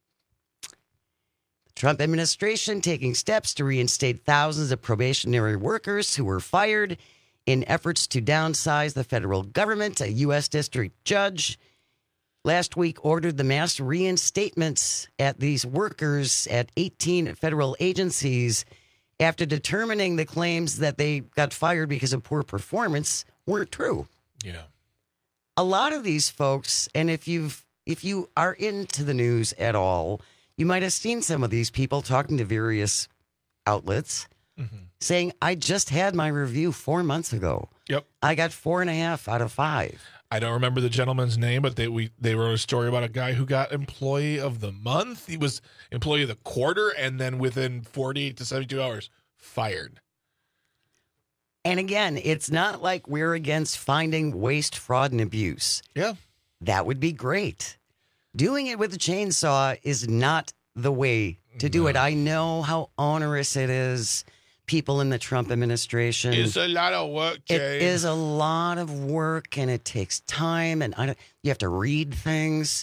The Trump administration taking steps to reinstate thousands of probationary workers who were fired in efforts to downsize the federal government. A U S district judge last week ordered the mass reinstatements at these workers at eighteen federal agencies after determining the claims that they got fired because of poor performance weren't true. Yeah. A lot of these folks, and if you've if you are into the news at all, you might have seen some of these people talking to various outlets mm-hmm. saying, I just had my review four months ago. Yep. I got four and a half out of five. I don't remember the gentleman's name, but they we they wrote a story about a guy who got employee of the month. He was employee of the quarter, and then within forty-eight to seventy-two hours, fired. And again, it's not like we're against finding waste, fraud, and abuse. Yeah. That would be great. Doing it with a chainsaw is not the way to do no. it. I know how onerous it is. People in the Trump administration. It's a lot of work, Jay. It is a lot of work, and it takes time, and I don't, you have to read things.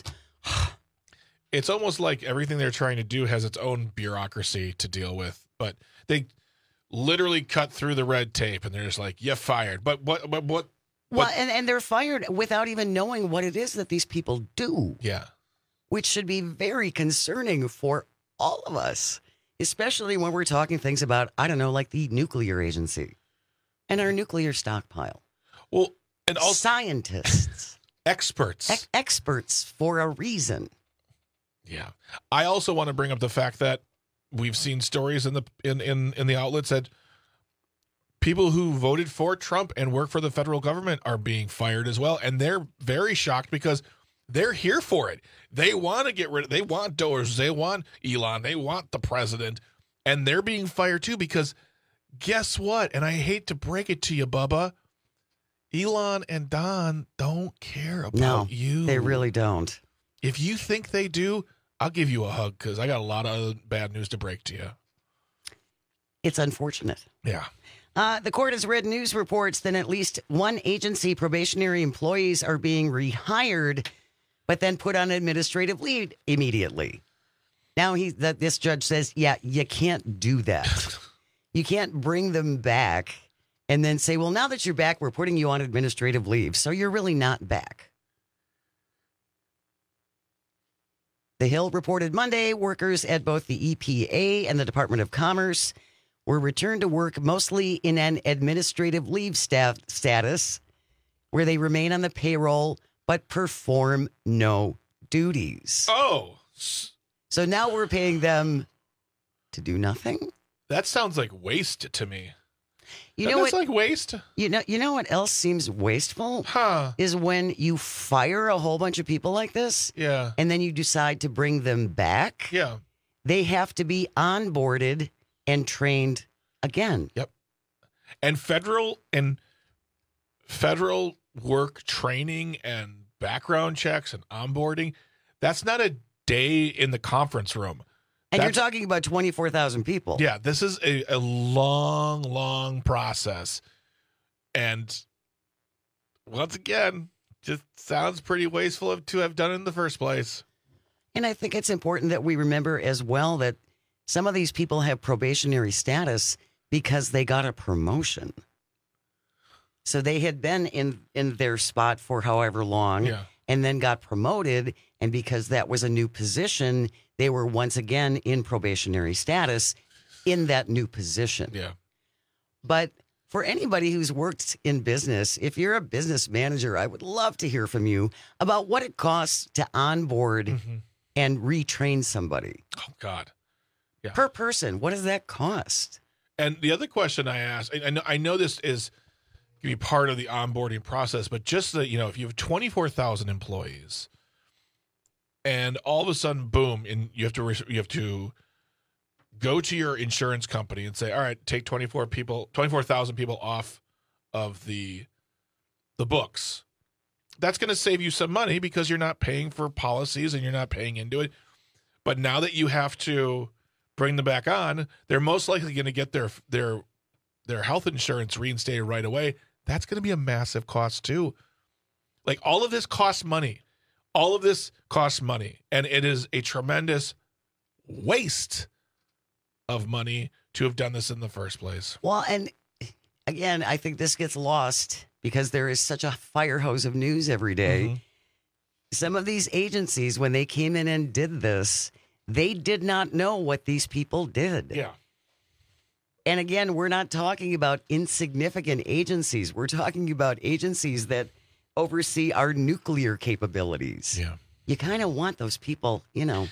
It's almost like everything they're trying to do has its own bureaucracy to deal with, but they literally cut through the red tape, and they're just like, "You're fired." But what? But what? Well, and, and they're fired without even knowing what it is that these people do. Yeah, which should be very concerning for all of us. Especially when we're talking things about, I don't know, like the nuclear agency and our nuclear stockpile. Well, and also scientists, experts, e- experts for a reason. Yeah, I also want to bring up the fact that we've seen stories in the in in, in the outlets that people who voted for Trump and work for the federal government are being fired as well, and they're very shocked because they're here for it. They want to get rid of, they want Doers, they want Elon, they want the president, and they're being fired too because guess what? And I hate to break it to you, Bubba, Elon and Don don't care about no, you. They really don't. If you think they do, I'll give you a hug because I got a lot of bad news to break to you. It's unfortunate. Yeah. Uh, the court has read news reports that at least one agency probationary employees are being rehired but then put on administrative leave immediately. Now he that this judge says, yeah, you can't do that. You can't bring them back and then say, well, now that you're back, we're putting you on administrative leave. So you're really not back. The Hill reported Monday workers at both the E P A and the Department of Commerce were returned to work mostly in an administrative leave staff status where they remain on the payroll but perform no duties. Oh. So now we're paying them to do nothing? That sounds like waste to me. You know That's what, like waste? You know, you know what else seems wasteful? Huh. Is when you fire a whole bunch of people like this. Yeah. And then you decide to bring them back. Yeah. They have to be onboarded and trained again. Yep. And federal and federal work training and background checks and onboarding, that's not a day in the conference room. And that's, you're talking about twenty-four thousand people. Yeah, this is a, a long, long process. And once again, just sounds pretty wasteful to have done it in the first place. And I think it's important that we remember as well that some of these people have probationary status because they got a promotion. So they had been in, in their spot for however long Yeah. and then got promoted. And because that was a new position, they were once again in probationary status in that new position. Yeah. But for anybody who's worked in business, if you're a business manager, I would love to hear from you about what it costs to onboard Mm-hmm. and retrain somebody. Oh, God. Yeah. Per person, what does that cost? And the other question I asked, I know, I know this is going to be part of the onboarding process, but just that, you know, if you have twenty-four thousand employees and all of a sudden, boom, and you have to, you have to go to your insurance company and say, all right, take twenty-four people, twenty-four thousand people off of the, the books. That's going to save you some money because you're not paying for policies and you're not paying into it. But now that you have to bring them back on, they're most likely going to get their their their health insurance reinstated right away. That's going to be a massive cost too. Like all of this costs money. All of this costs money, and it is a tremendous waste of money to have done this in the first place. Well, and again, I think this gets lost because there is such a fire hose of news every day. Mm-hmm. Some of these agencies, when they came in and did this, they did not know what these people did. Yeah. And again, we're not talking about insignificant agencies. We're talking about agencies that oversee our nuclear capabilities. Yeah. You kind of want those people, you know.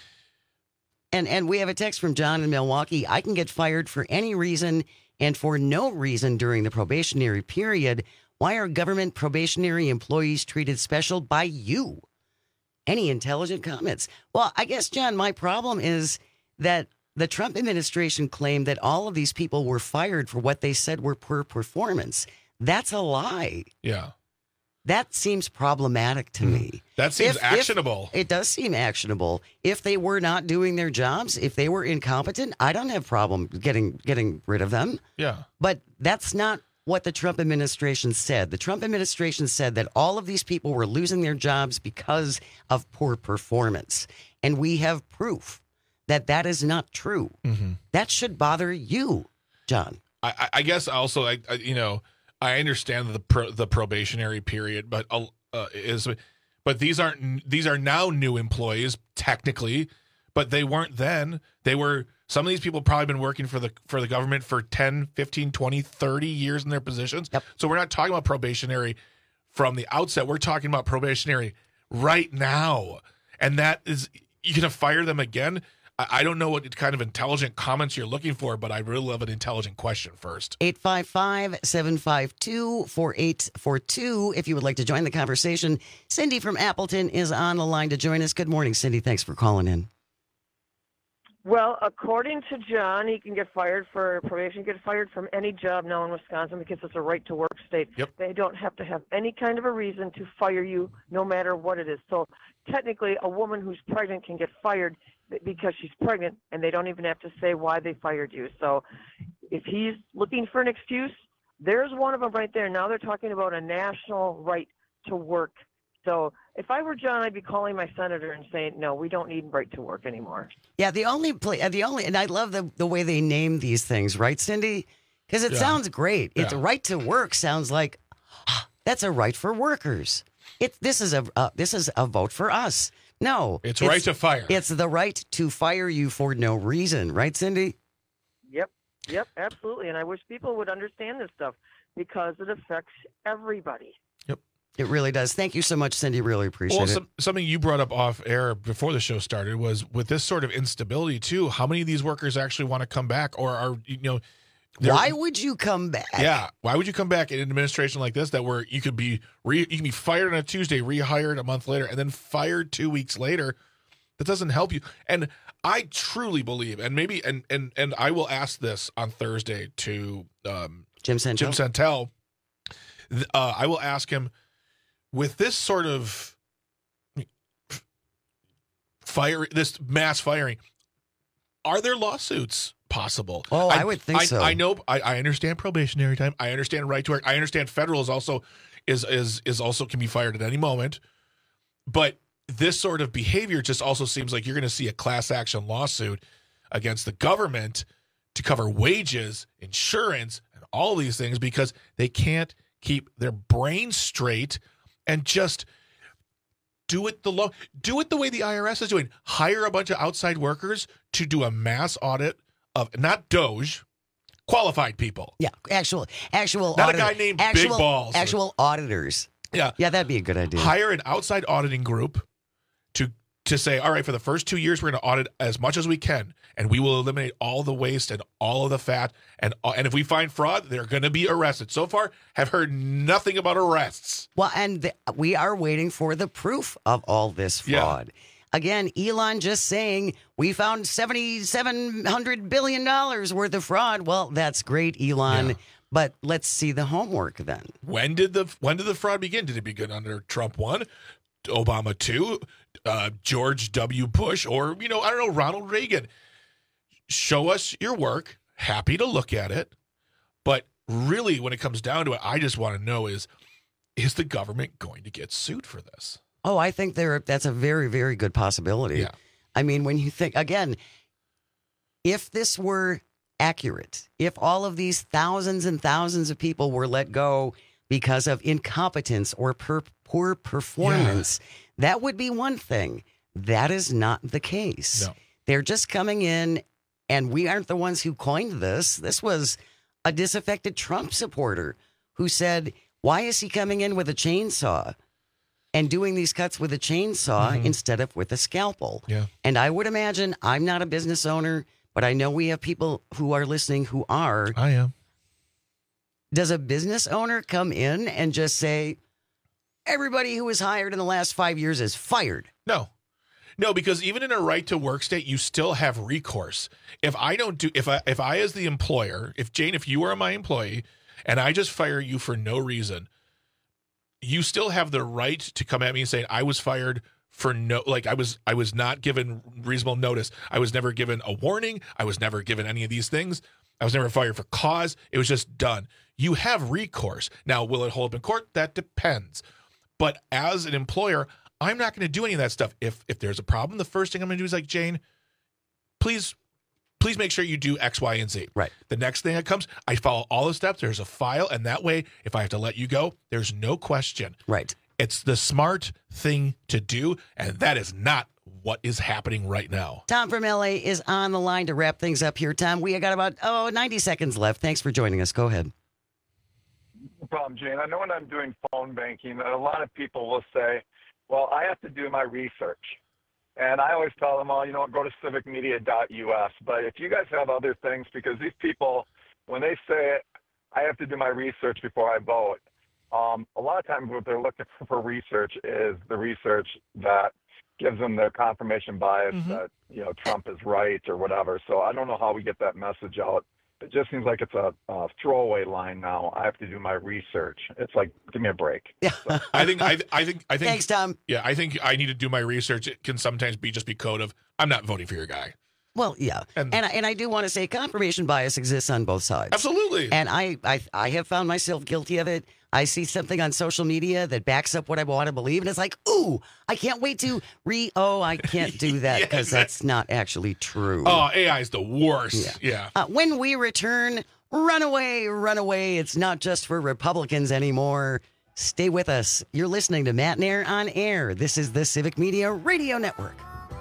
And and we have a text from John in Milwaukee. I can get fired for any reason and for no reason during the probationary period. Why are government probationary employees treated special by you? Any intelligent comments? Well, I guess, John, my problem is that the Trump administration claimed that all of these people were fired for what they said were poor performance. That's a lie. Yeah. That seems problematic to me. That seems If- if- actionable. it does seem actionable. If they were not doing their jobs, if they were incompetent, I don't have problem getting getting rid of them. Yeah. But that's not what the Trump administration said. The Trump administration said that all of these people were losing their jobs because of poor performance. And we have proof that that is not true. Mm-hmm. That should bother you, John. I, I- I guess also, I, I you know, I understand the pro, the probationary period, but uh, uh, is, but these aren't these are now new employees technically, but they weren't then. They were some of these people probably been working for the for the government for ten, fifteen, twenty, thirty years in their positions. Yep. So we're not talking about probationary from the outset. We're talking about probationary right now, and that is you're gonna fire them again. I don't know what kind of intelligent comments you're looking for, but I really love an intelligent question first. eight five five, seven five two, four eight four two. If you would like to join the conversation, Cindy from Appleton is on the line to join us. Good morning, Cindy. Thanks for calling in. Well, according to John, he can get fired for probation, get fired from any job now in Wisconsin because it's a right to work state. Yep. They don't have to have any kind of a reason to fire you, no matter what it is. So technically, a woman who's pregnant can get fired because she's pregnant, and they don't even have to say why they fired you. So if he's looking for an excuse, there's one of them right there. Now they're talking about a national right to work. So if I were John, I'd be calling my senator and saying, no, we don't need right to work anymore. Yeah, the only play, the only, and I love the the way they name these things, right, Cindy? Because it Yeah. sounds great. It's Yeah. right to work. Sounds like "Ah, that's a right for workers. It this is a uh, this is a vote for us. No, It's right to fire. It's the right to fire you for no reason, right, Cindy? Yep, yep, absolutely. And I wish people would understand this stuff because it affects everybody. It really does. Thank you so much, Cindy. Really appreciate Well, it. some, something you brought up off air before the show started was with this sort of instability too. How many of these workers actually want to come back, or are you know? they're- Why would you come back? Yeah, why would you come back in an administration like this that where you could be re, you can be fired on a Tuesday, rehired a month later, and then fired two weeks later? That doesn't help you. And I truly believe, and maybe, and and and I will ask this on Thursday to um, Jim Santel. Jim Santel. Th- Uh, I will ask him with this sort of fire, this mass firing. Are there lawsuits possible? Oh, I would think I, so. I know. I, I understand probationary time. I understand right to work. I understand federal is also is is is also can be fired at any moment. But this sort of behavior just also seems like you're going to see a class action lawsuit against the government to cover wages, insurance, and all these things because they can't keep their brains straight and just do it the lo- do it the way the I R S is doing. Hire a bunch of outside workers to do a mass audit of not Doge, qualified people. Yeah, actual actual not auditor, a guy named actual, Big Balls. Actual auditors. Yeah. Yeah, that'd be a good idea. Hire an outside auditing group to to say, all right, for the first two years, we're going to audit as much as we can, and we will eliminate all the waste and all of the fat. And and if we find fraud, they're going to be arrested. So far, have heard nothing about arrests. Well, and the, we are waiting for the proof of all this fraud. Yeah. Again, Elon just saying, we found seventy-seven hundred billion dollars worth of fraud. Well, that's great, Elon. Yeah. But let's see the homework then. When did the when did the fraud begin? Did it begin under Trump one, Obama two, uh, George W. Bush, or, you know, I don't know, Ronald Reagan? Show us your work. Happy to look at it. But really, when it comes down to it, I just want to know is, is the government going to get sued for this? Oh, I think there. That's a very, very good possibility. Yeah. I mean, when you think, again, if this were accurate, if all of these thousands and thousands of people were let go because of incompetence or per, poor performance, yeah. that would be one thing. That is not the case. No. They're just coming in, and we aren't the ones who coined this. This was a disaffected Trump supporter who said, why is he coming in with a chainsaw and doing these cuts with a chainsaw mm-hmm. instead of with a scalpel? Yeah. And I would imagine, I'm not a business owner, but I know we have people who are listening who are. I am. Does a business owner come in and just say, everybody who was hired in the last five years is fired? No. No, because even in a right to work state, you still have recourse. If I don't do, if I, if I as the employer, if Jane, if you are my employee and I just fire you for no reason, you still have the right to come at me and say, I was fired for no, like I was, I was not given reasonable notice. I was never given a warning. I was never given any of these things. I was never fired for cause. It was just done. You have recourse. Now, will it hold up in court? That depends. But as an employer, I'm not going to do any of that stuff. If if there's a problem, the first thing I'm going to do is like, Jane, please, please make sure you do X, Y, and Z. Right. The next thing that comes, I follow all the steps. There's a file, and that way, if I have to let you go, there's no question. Right. It's the smart thing to do, and that is not what is happening right now. Tom from L A is on the line to wrap things up here. Tom, we got about oh ninety seconds left. Thanks for joining us. Go ahead. No problem, Jane. I know when I'm doing phone banking, a lot of people will say, well, I have to do my research. And I always tell them, well, you know, go to civic media dot U S. But if you guys have other things, because these people, when they say, I have to do my research before I vote, um, a lot of times what they're looking for research is the research that gives them their confirmation bias mm-hmm. that, you know, Trump is right or whatever. So I don't know how we get that message out. It just seems like it's a, a throwaway line now. I have to do my research. It's like, give me a break. Yeah. So. I think, I, I think, I think. Thanks, Tom. Yeah, I think I need to do my research. It can sometimes be just be code of, I'm not voting for your guy. Well, yeah, and and I, and I do want to say confirmation bias exists on both sides. Absolutely. And I, I I have found myself guilty of it. I see something on social media that backs up what I want to believe, and it's like, ooh, I can't wait to re. Oh, I can't do that because yeah, that's not actually true. Oh, A I is the worst. Yeah. yeah. Uh, when we return, run away, run away. It's not just for Republicans anymore. Stay with us. You're listening to Matt Nair on Air. This is the Civic Media Radio Network.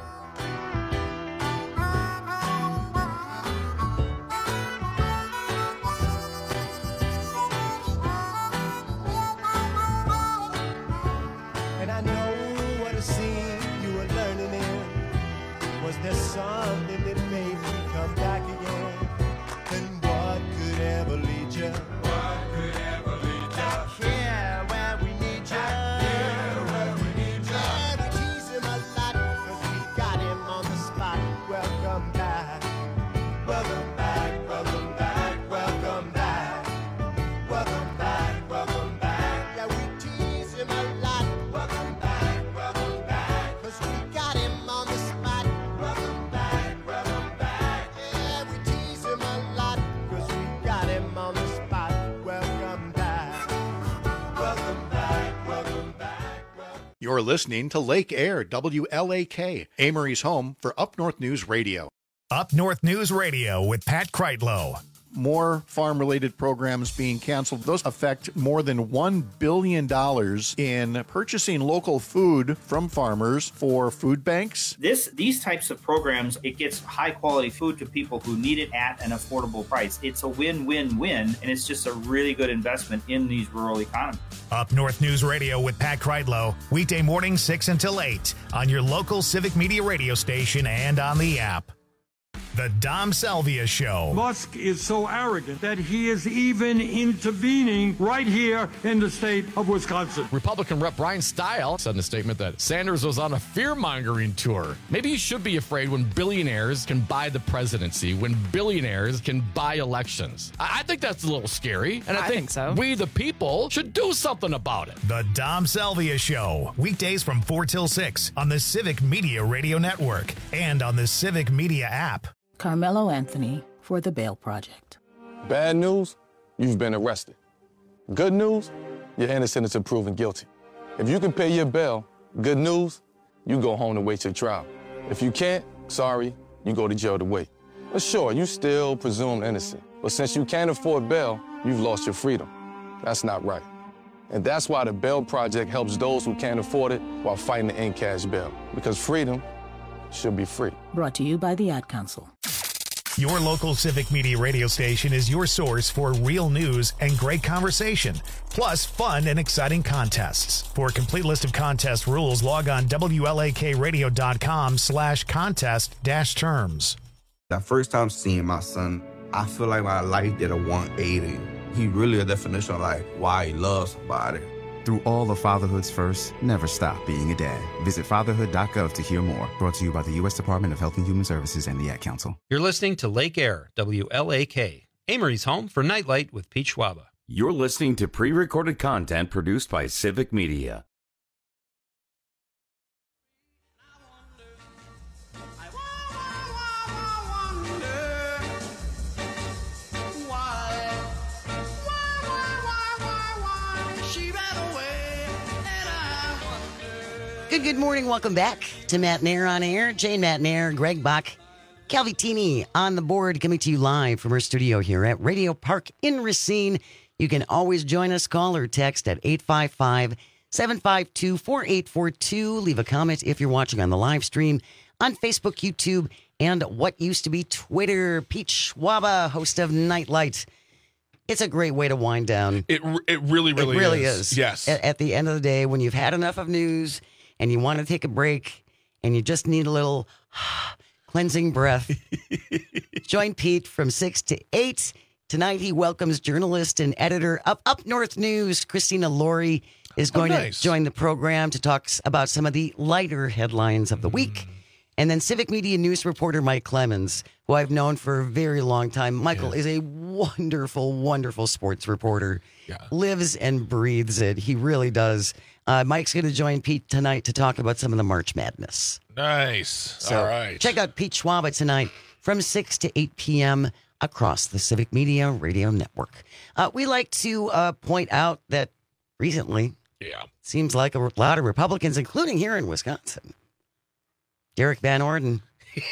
There's something that made me come back again. And what could ever lead you? What could ever lead you? Here where we need you. Here where we need you. Yeah, we tease him a lot because we got him on the spot. Welcome back. Welcome back. Welcome back. Welcome back. Welcome back. Welcome back. Yeah, we tease him a lot. Welcome back. Welcome back. Because we got him on the spot. You're listening to Lake Air, W L A K, Amory's home for Up North News Radio. Up North News Radio with Pat Kreitlow. more farm-related programs being canceled. Those affect more than one billion dollars in purchasing local food from farmers for food banks. This, these types of programs, it gets high-quality food to people who need it at an affordable price. It's a win-win-win, and it's just a really good investment in these rural economies. Up North News Radio with Pat Kreidlow, weekday morning six until eight on your local Civic Media radio station and on the app. The Dom Salvia Show. Musk is so arrogant that he is even intervening right here in the state of Wisconsin. Republican Rep Brian Stile said in a statement that Sanders was on a fear-mongering tour. Maybe you should be afraid when billionaires can buy the presidency, when billionaires can buy elections. I, I think that's a little scary, and I, I think, think so. we, the people, should do something about it. The Dom Salvia Show. Weekdays from four till six on the Civic Media Radio Network and on the Civic Media app. Carmelo Anthony for the Bail Project. Bad news, you've been arrested. Good news, you're innocent until proven guilty. If you can pay your bail, good news, you go home to wait your trial. If you can't, sorry, you go to jail to wait. But sure, you still presumed innocent. But since you can't afford bail, you've lost your freedom. That's not right. And that's why the Bail Project helps those who can't afford it while fighting to end cash bail. Because freedom should be free. Brought to you by the Ad Council. Your local Civic Media radio station is your source for real news and great conversation, plus fun and exciting contests. For a complete list of contest rules, log on W L A K radio dot com slash contest dash terms. That first time seeing my son, I feel like my life did a one eighty. He really a definition of like why he loves somebody. Through all of fatherhood's first, never stop being a dad. Visit fatherhood dot gov to hear more. Brought to you by the U S Department of Health and Human Services and the Ad Council. You're listening to Lake Air, W L A K, Amory's home for Nightlight with Pete Schwaba. You're listening to pre-recorded content produced by Civic Media. Good, good morning. Welcome back to Matt Nair on Air. Jane Matt Nair, Greg Bach, Calvitini on the board, coming to you live from our studio here at Radio Park in Racine. You can always join us. Call or text at eight five five, seven five two, four eight four two. Leave a comment if you're watching on the live stream on Facebook, YouTube, and what used to be Twitter. Pete Schwaba, host of Nightlight. It's a great way to wind down. It it really, really, it really is. is. Yes. At, at the end of the day, when you've had enough of news and you want to take a break and you just need a little cleansing breath, join Pete from six to eight. Tonight, he welcomes journalist and editor of Up North News, Christina Laurie, is going oh, nice. to join the program to talk about some of the lighter headlines of the week. And then Civic Media News reporter Mike Clemens, who I've known for a very long time. Michael yeah. is a wonderful, wonderful sports reporter. Yeah. Lives and breathes it. He really does. Uh, Mike's going to join Pete tonight to talk about some of the March Madness. Nice. So All right. Check out Pete Schwaba tonight from six to eight p.m. across the Civic Media Radio Network. Uh, we like to uh, point out that recently, yeah, seems like a lot of Republicans, including here in Wisconsin, Derek Van Orden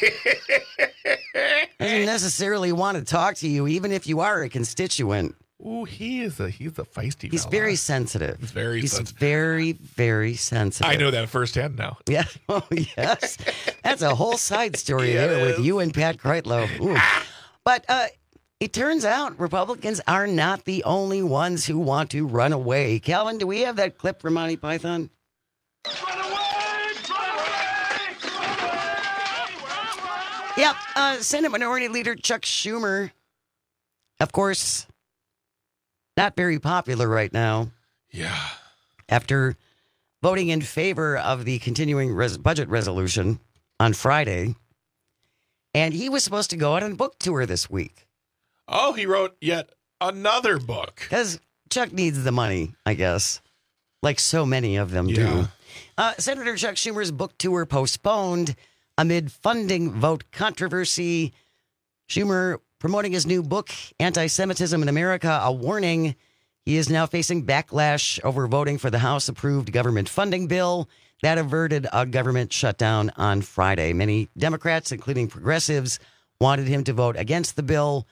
doesn't necessarily want to talk to you, even if you are a constituent. Ooh, he is a he's a feisty. He's fella. very sensitive. He's very he's sensitive. very very sensitive. I know that firsthand now. Yeah. Oh yes. That's a whole side story Yeah, there it with is. you and Pat Kreitlow. Ooh. But uh, it turns out Republicans are not the only ones who want to run away. Calvin, do we have that clip from Monty Python? Yep. Uh, Senate Minority Leader Chuck Schumer, of course, not very popular right now. Yeah. After voting in favor of the continuing res- budget resolution on Friday. And he was supposed to go out on a book tour this week. Oh, he wrote yet another book. Because Chuck needs the money, I guess. Like so many of them Yeah. do. Uh, Senator Chuck Schumer's book tour postponed amid funding vote controversy. Schumer promoting his new book, Anti-Semitism in America, A Warning. He is now facing backlash over voting for the House-approved government funding bill that averted a government shutdown on Friday. Many Democrats, including progressives, wanted him to vote against the bill.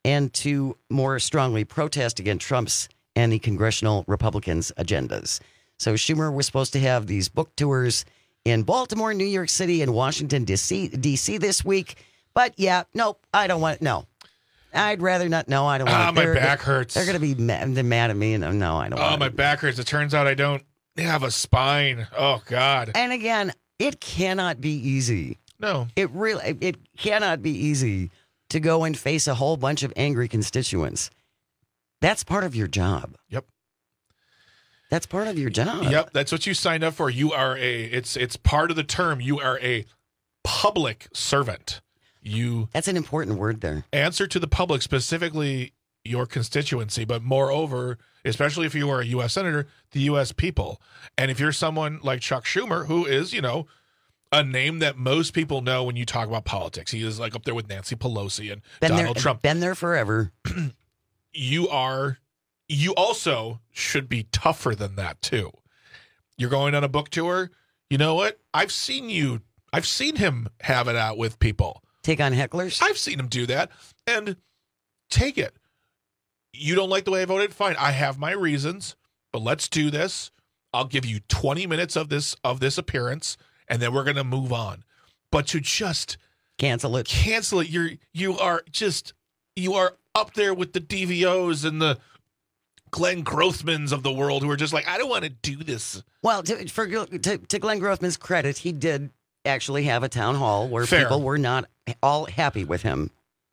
and to more strongly protest against Trump's and the congressional Republicans' agendas. So Schumer was supposed to have these book tours in Baltimore, New York City, and Washington, D C, D C this week. But yeah, nope, I don't want it. No. I'd rather not. No, I don't want Ah, it. my They're- back hurts. They're going to be mad, they're mad at me. And no, I don't Oh, want my it. back hurts. It turns out I don't have a spine. Oh, God. And again, it cannot be easy. No. It really, it cannot be easy to go and face a whole bunch of angry constituents. That's part of your job. Yep. That's part of your job. Yep, that's what you signed up for. You are a, it's it's part of the term. You are a public servant. You That's an important word there. answer to the public, specifically your constituency, but moreover, especially if you are a U S senator, the U S people. And if you're someone like Chuck Schumer, who is, you know, a name that most people know when you talk about politics. He is like up there with Nancy Pelosi and Been Donald there, Trump. Been there forever. You are, you also should be tougher than that too. You're going on a book tour. You know what? I've seen you, I've seen him have it out with people. Take on hecklers? I've seen him do that. And take it. You don't like the way I voted? Fine. I have my reasons, but let's do this. I'll give you twenty minutes of this of this appearance, and then we're going to move on. But to just cancel it. Cancel it. You're you are just you are up there with the D V Os and the Glenn Grothmans of the world who are just like, I don't want to do this. Well, to, for, to, to Glenn Grothman's credit, he did actually have a town hall where Fair. people were not all happy with him.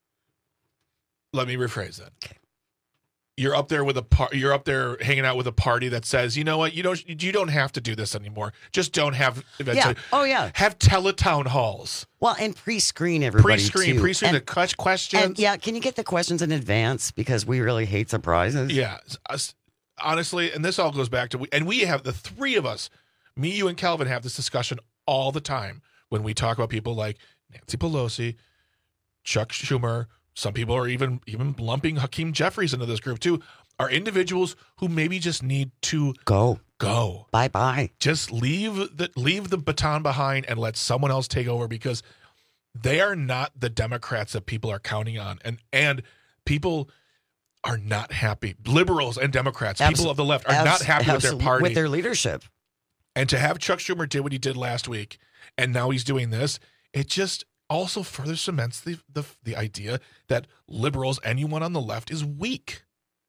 Let me rephrase that. Okay. You're up there with a par- you're up there hanging out with a party that says, you know what, you don't you don't have to do this anymore. Just don't have events. Yeah. Oh yeah. Have teletown halls. Well, and pre-screen everybody Pre-screen, too. pre-screen And- the ques- questions. And yeah, can you get the questions in advance because we really hate surprises? Yeah, us- honestly, and this all goes back to, and we have the three of us, me, you, and Calvin have this discussion all the time when we talk about people like Nancy Pelosi, Chuck Schumer. Some people are even even lumping Hakeem Jeffries into this group too. Are individuals who maybe just need to go, go, bye bye. Just leave the leave the baton behind and let someone else take over because they are not the Democrats that people are counting on, and and people are not happy. Liberals and Democrats, Abs- people of the left, are abs- not happy with their absolutely, party, with their leadership. And to have Chuck Schumer did what he did last week, and now he's doing this, it just also further cements the, the the idea that liberals, anyone on the left, is weak.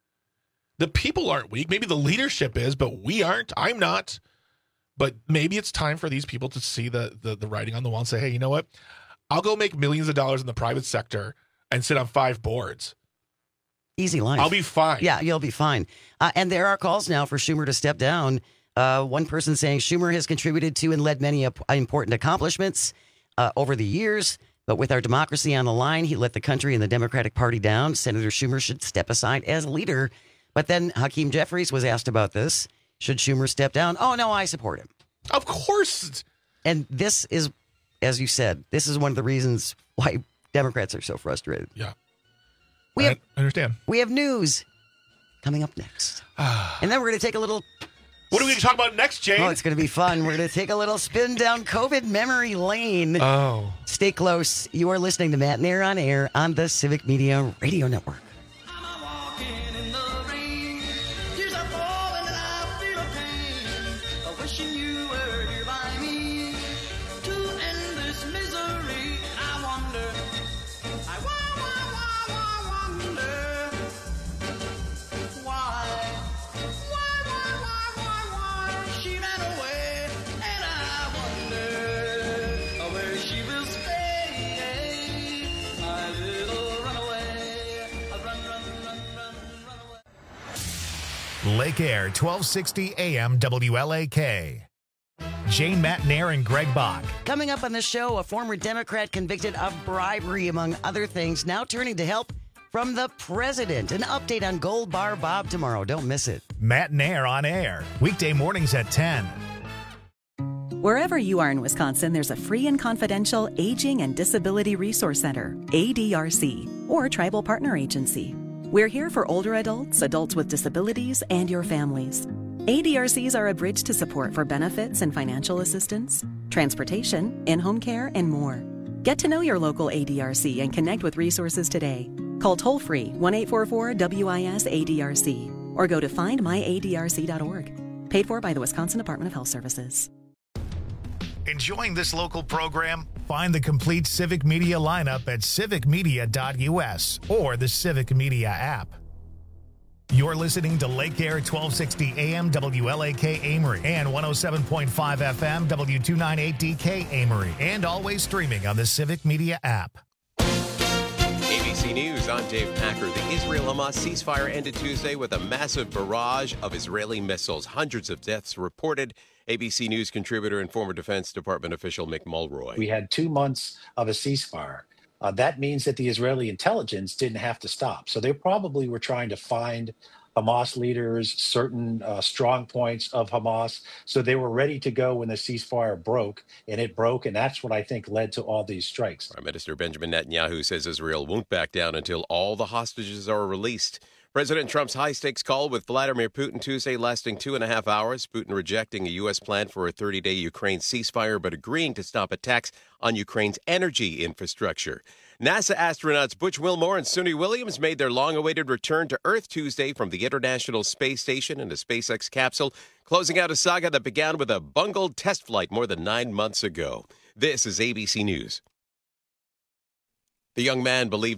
The people aren't weak. Maybe the leadership is, but we aren't. I'm not. But maybe it's time for these people to see the the, the writing on the wall and say, hey, you know what? I'll go make millions of dollars in the private sector and sit on five boards. Easy life. I'll be fine. Yeah, you'll be fine. Uh, and there are calls now for Schumer to step down. Uh, one person saying Schumer has contributed to and led many ap- important accomplishments uh, over the years, but with our democracy on the line, he let the country and the Democratic Party down. Senator Schumer should step aside as leader. But then Hakeem Jeffries was asked about this. Should Schumer step down? Oh, no, I support him. Of course. And this is, as you said, this is one of the reasons why Democrats are so frustrated. Yeah. We I have, understand. We have news coming up next. And then we're going to take a little... What are we going to talk about next, Jane? Oh, it's going to be fun. We're going to take a little spin down COVID memory lane. Oh. Stay close. You are listening to Matt and Air on Air on the Civic Media Radio Network. Lake Air, twelve sixty A M W L A K. Jane Matnair and Greg Bach. Coming up on the show, a former Democrat convicted of bribery, among other things, now turning to help from the president. An update on Gold Bar Bob tomorrow. Don't miss it. Matnair on air, weekday mornings at ten. Wherever you are in Wisconsin, there's a free and confidential Aging and Disability Resource Center, A D R C, or Tribal Partner Agency. We're here for older adults, adults with disabilities, and your families. A D R Cs are a bridge to support for benefits and financial assistance, transportation, in-home care, and more. Get to know your local A D R C and connect with resources today. Call toll-free one eight four four W I S A D R C or go to find my A D R C dot org. Paid for by the Wisconsin Department of Health Services. Enjoying this local program? Find the complete Civic Media lineup at civic media dot U S or the Civic Media app. You're listening to Lake Air twelve sixty A M W L A K Amory and one oh seven point five F M W two ninety-eight D K Amory, and always streaming on the Civic Media app. A B C News, I'm Dave Packer. The Israel-Hamas ceasefire ended Tuesday with a massive barrage of Israeli missiles. Hundreds of deaths reported. A B C News contributor and former Defense Department official Mick Mulroy. We had two months of a ceasefire. Uh, that means that the Israeli intelligence didn't have to stop. So they probably were trying to find Hamas leaders, certain uh, strong points of Hamas. So they were ready to go when the ceasefire broke, and it broke. And that's what I think led to all these strikes. Prime Minister Benjamin Netanyahu says Israel won't back down until all the hostages are released. President Trump's high-stakes call with Vladimir Putin Tuesday lasting two and a half hours. Putin rejecting a U S plan for a thirty-day Ukraine ceasefire, but agreeing to stop attacks on Ukraine's energy infrastructure. NASA astronauts Butch Wilmore and Suni Williams made their long-awaited return to Earth Tuesday from the International Space Station in a SpaceX capsule, closing out a saga that began with a bungled test flight more than nine months ago. This is A B C News. The young man believed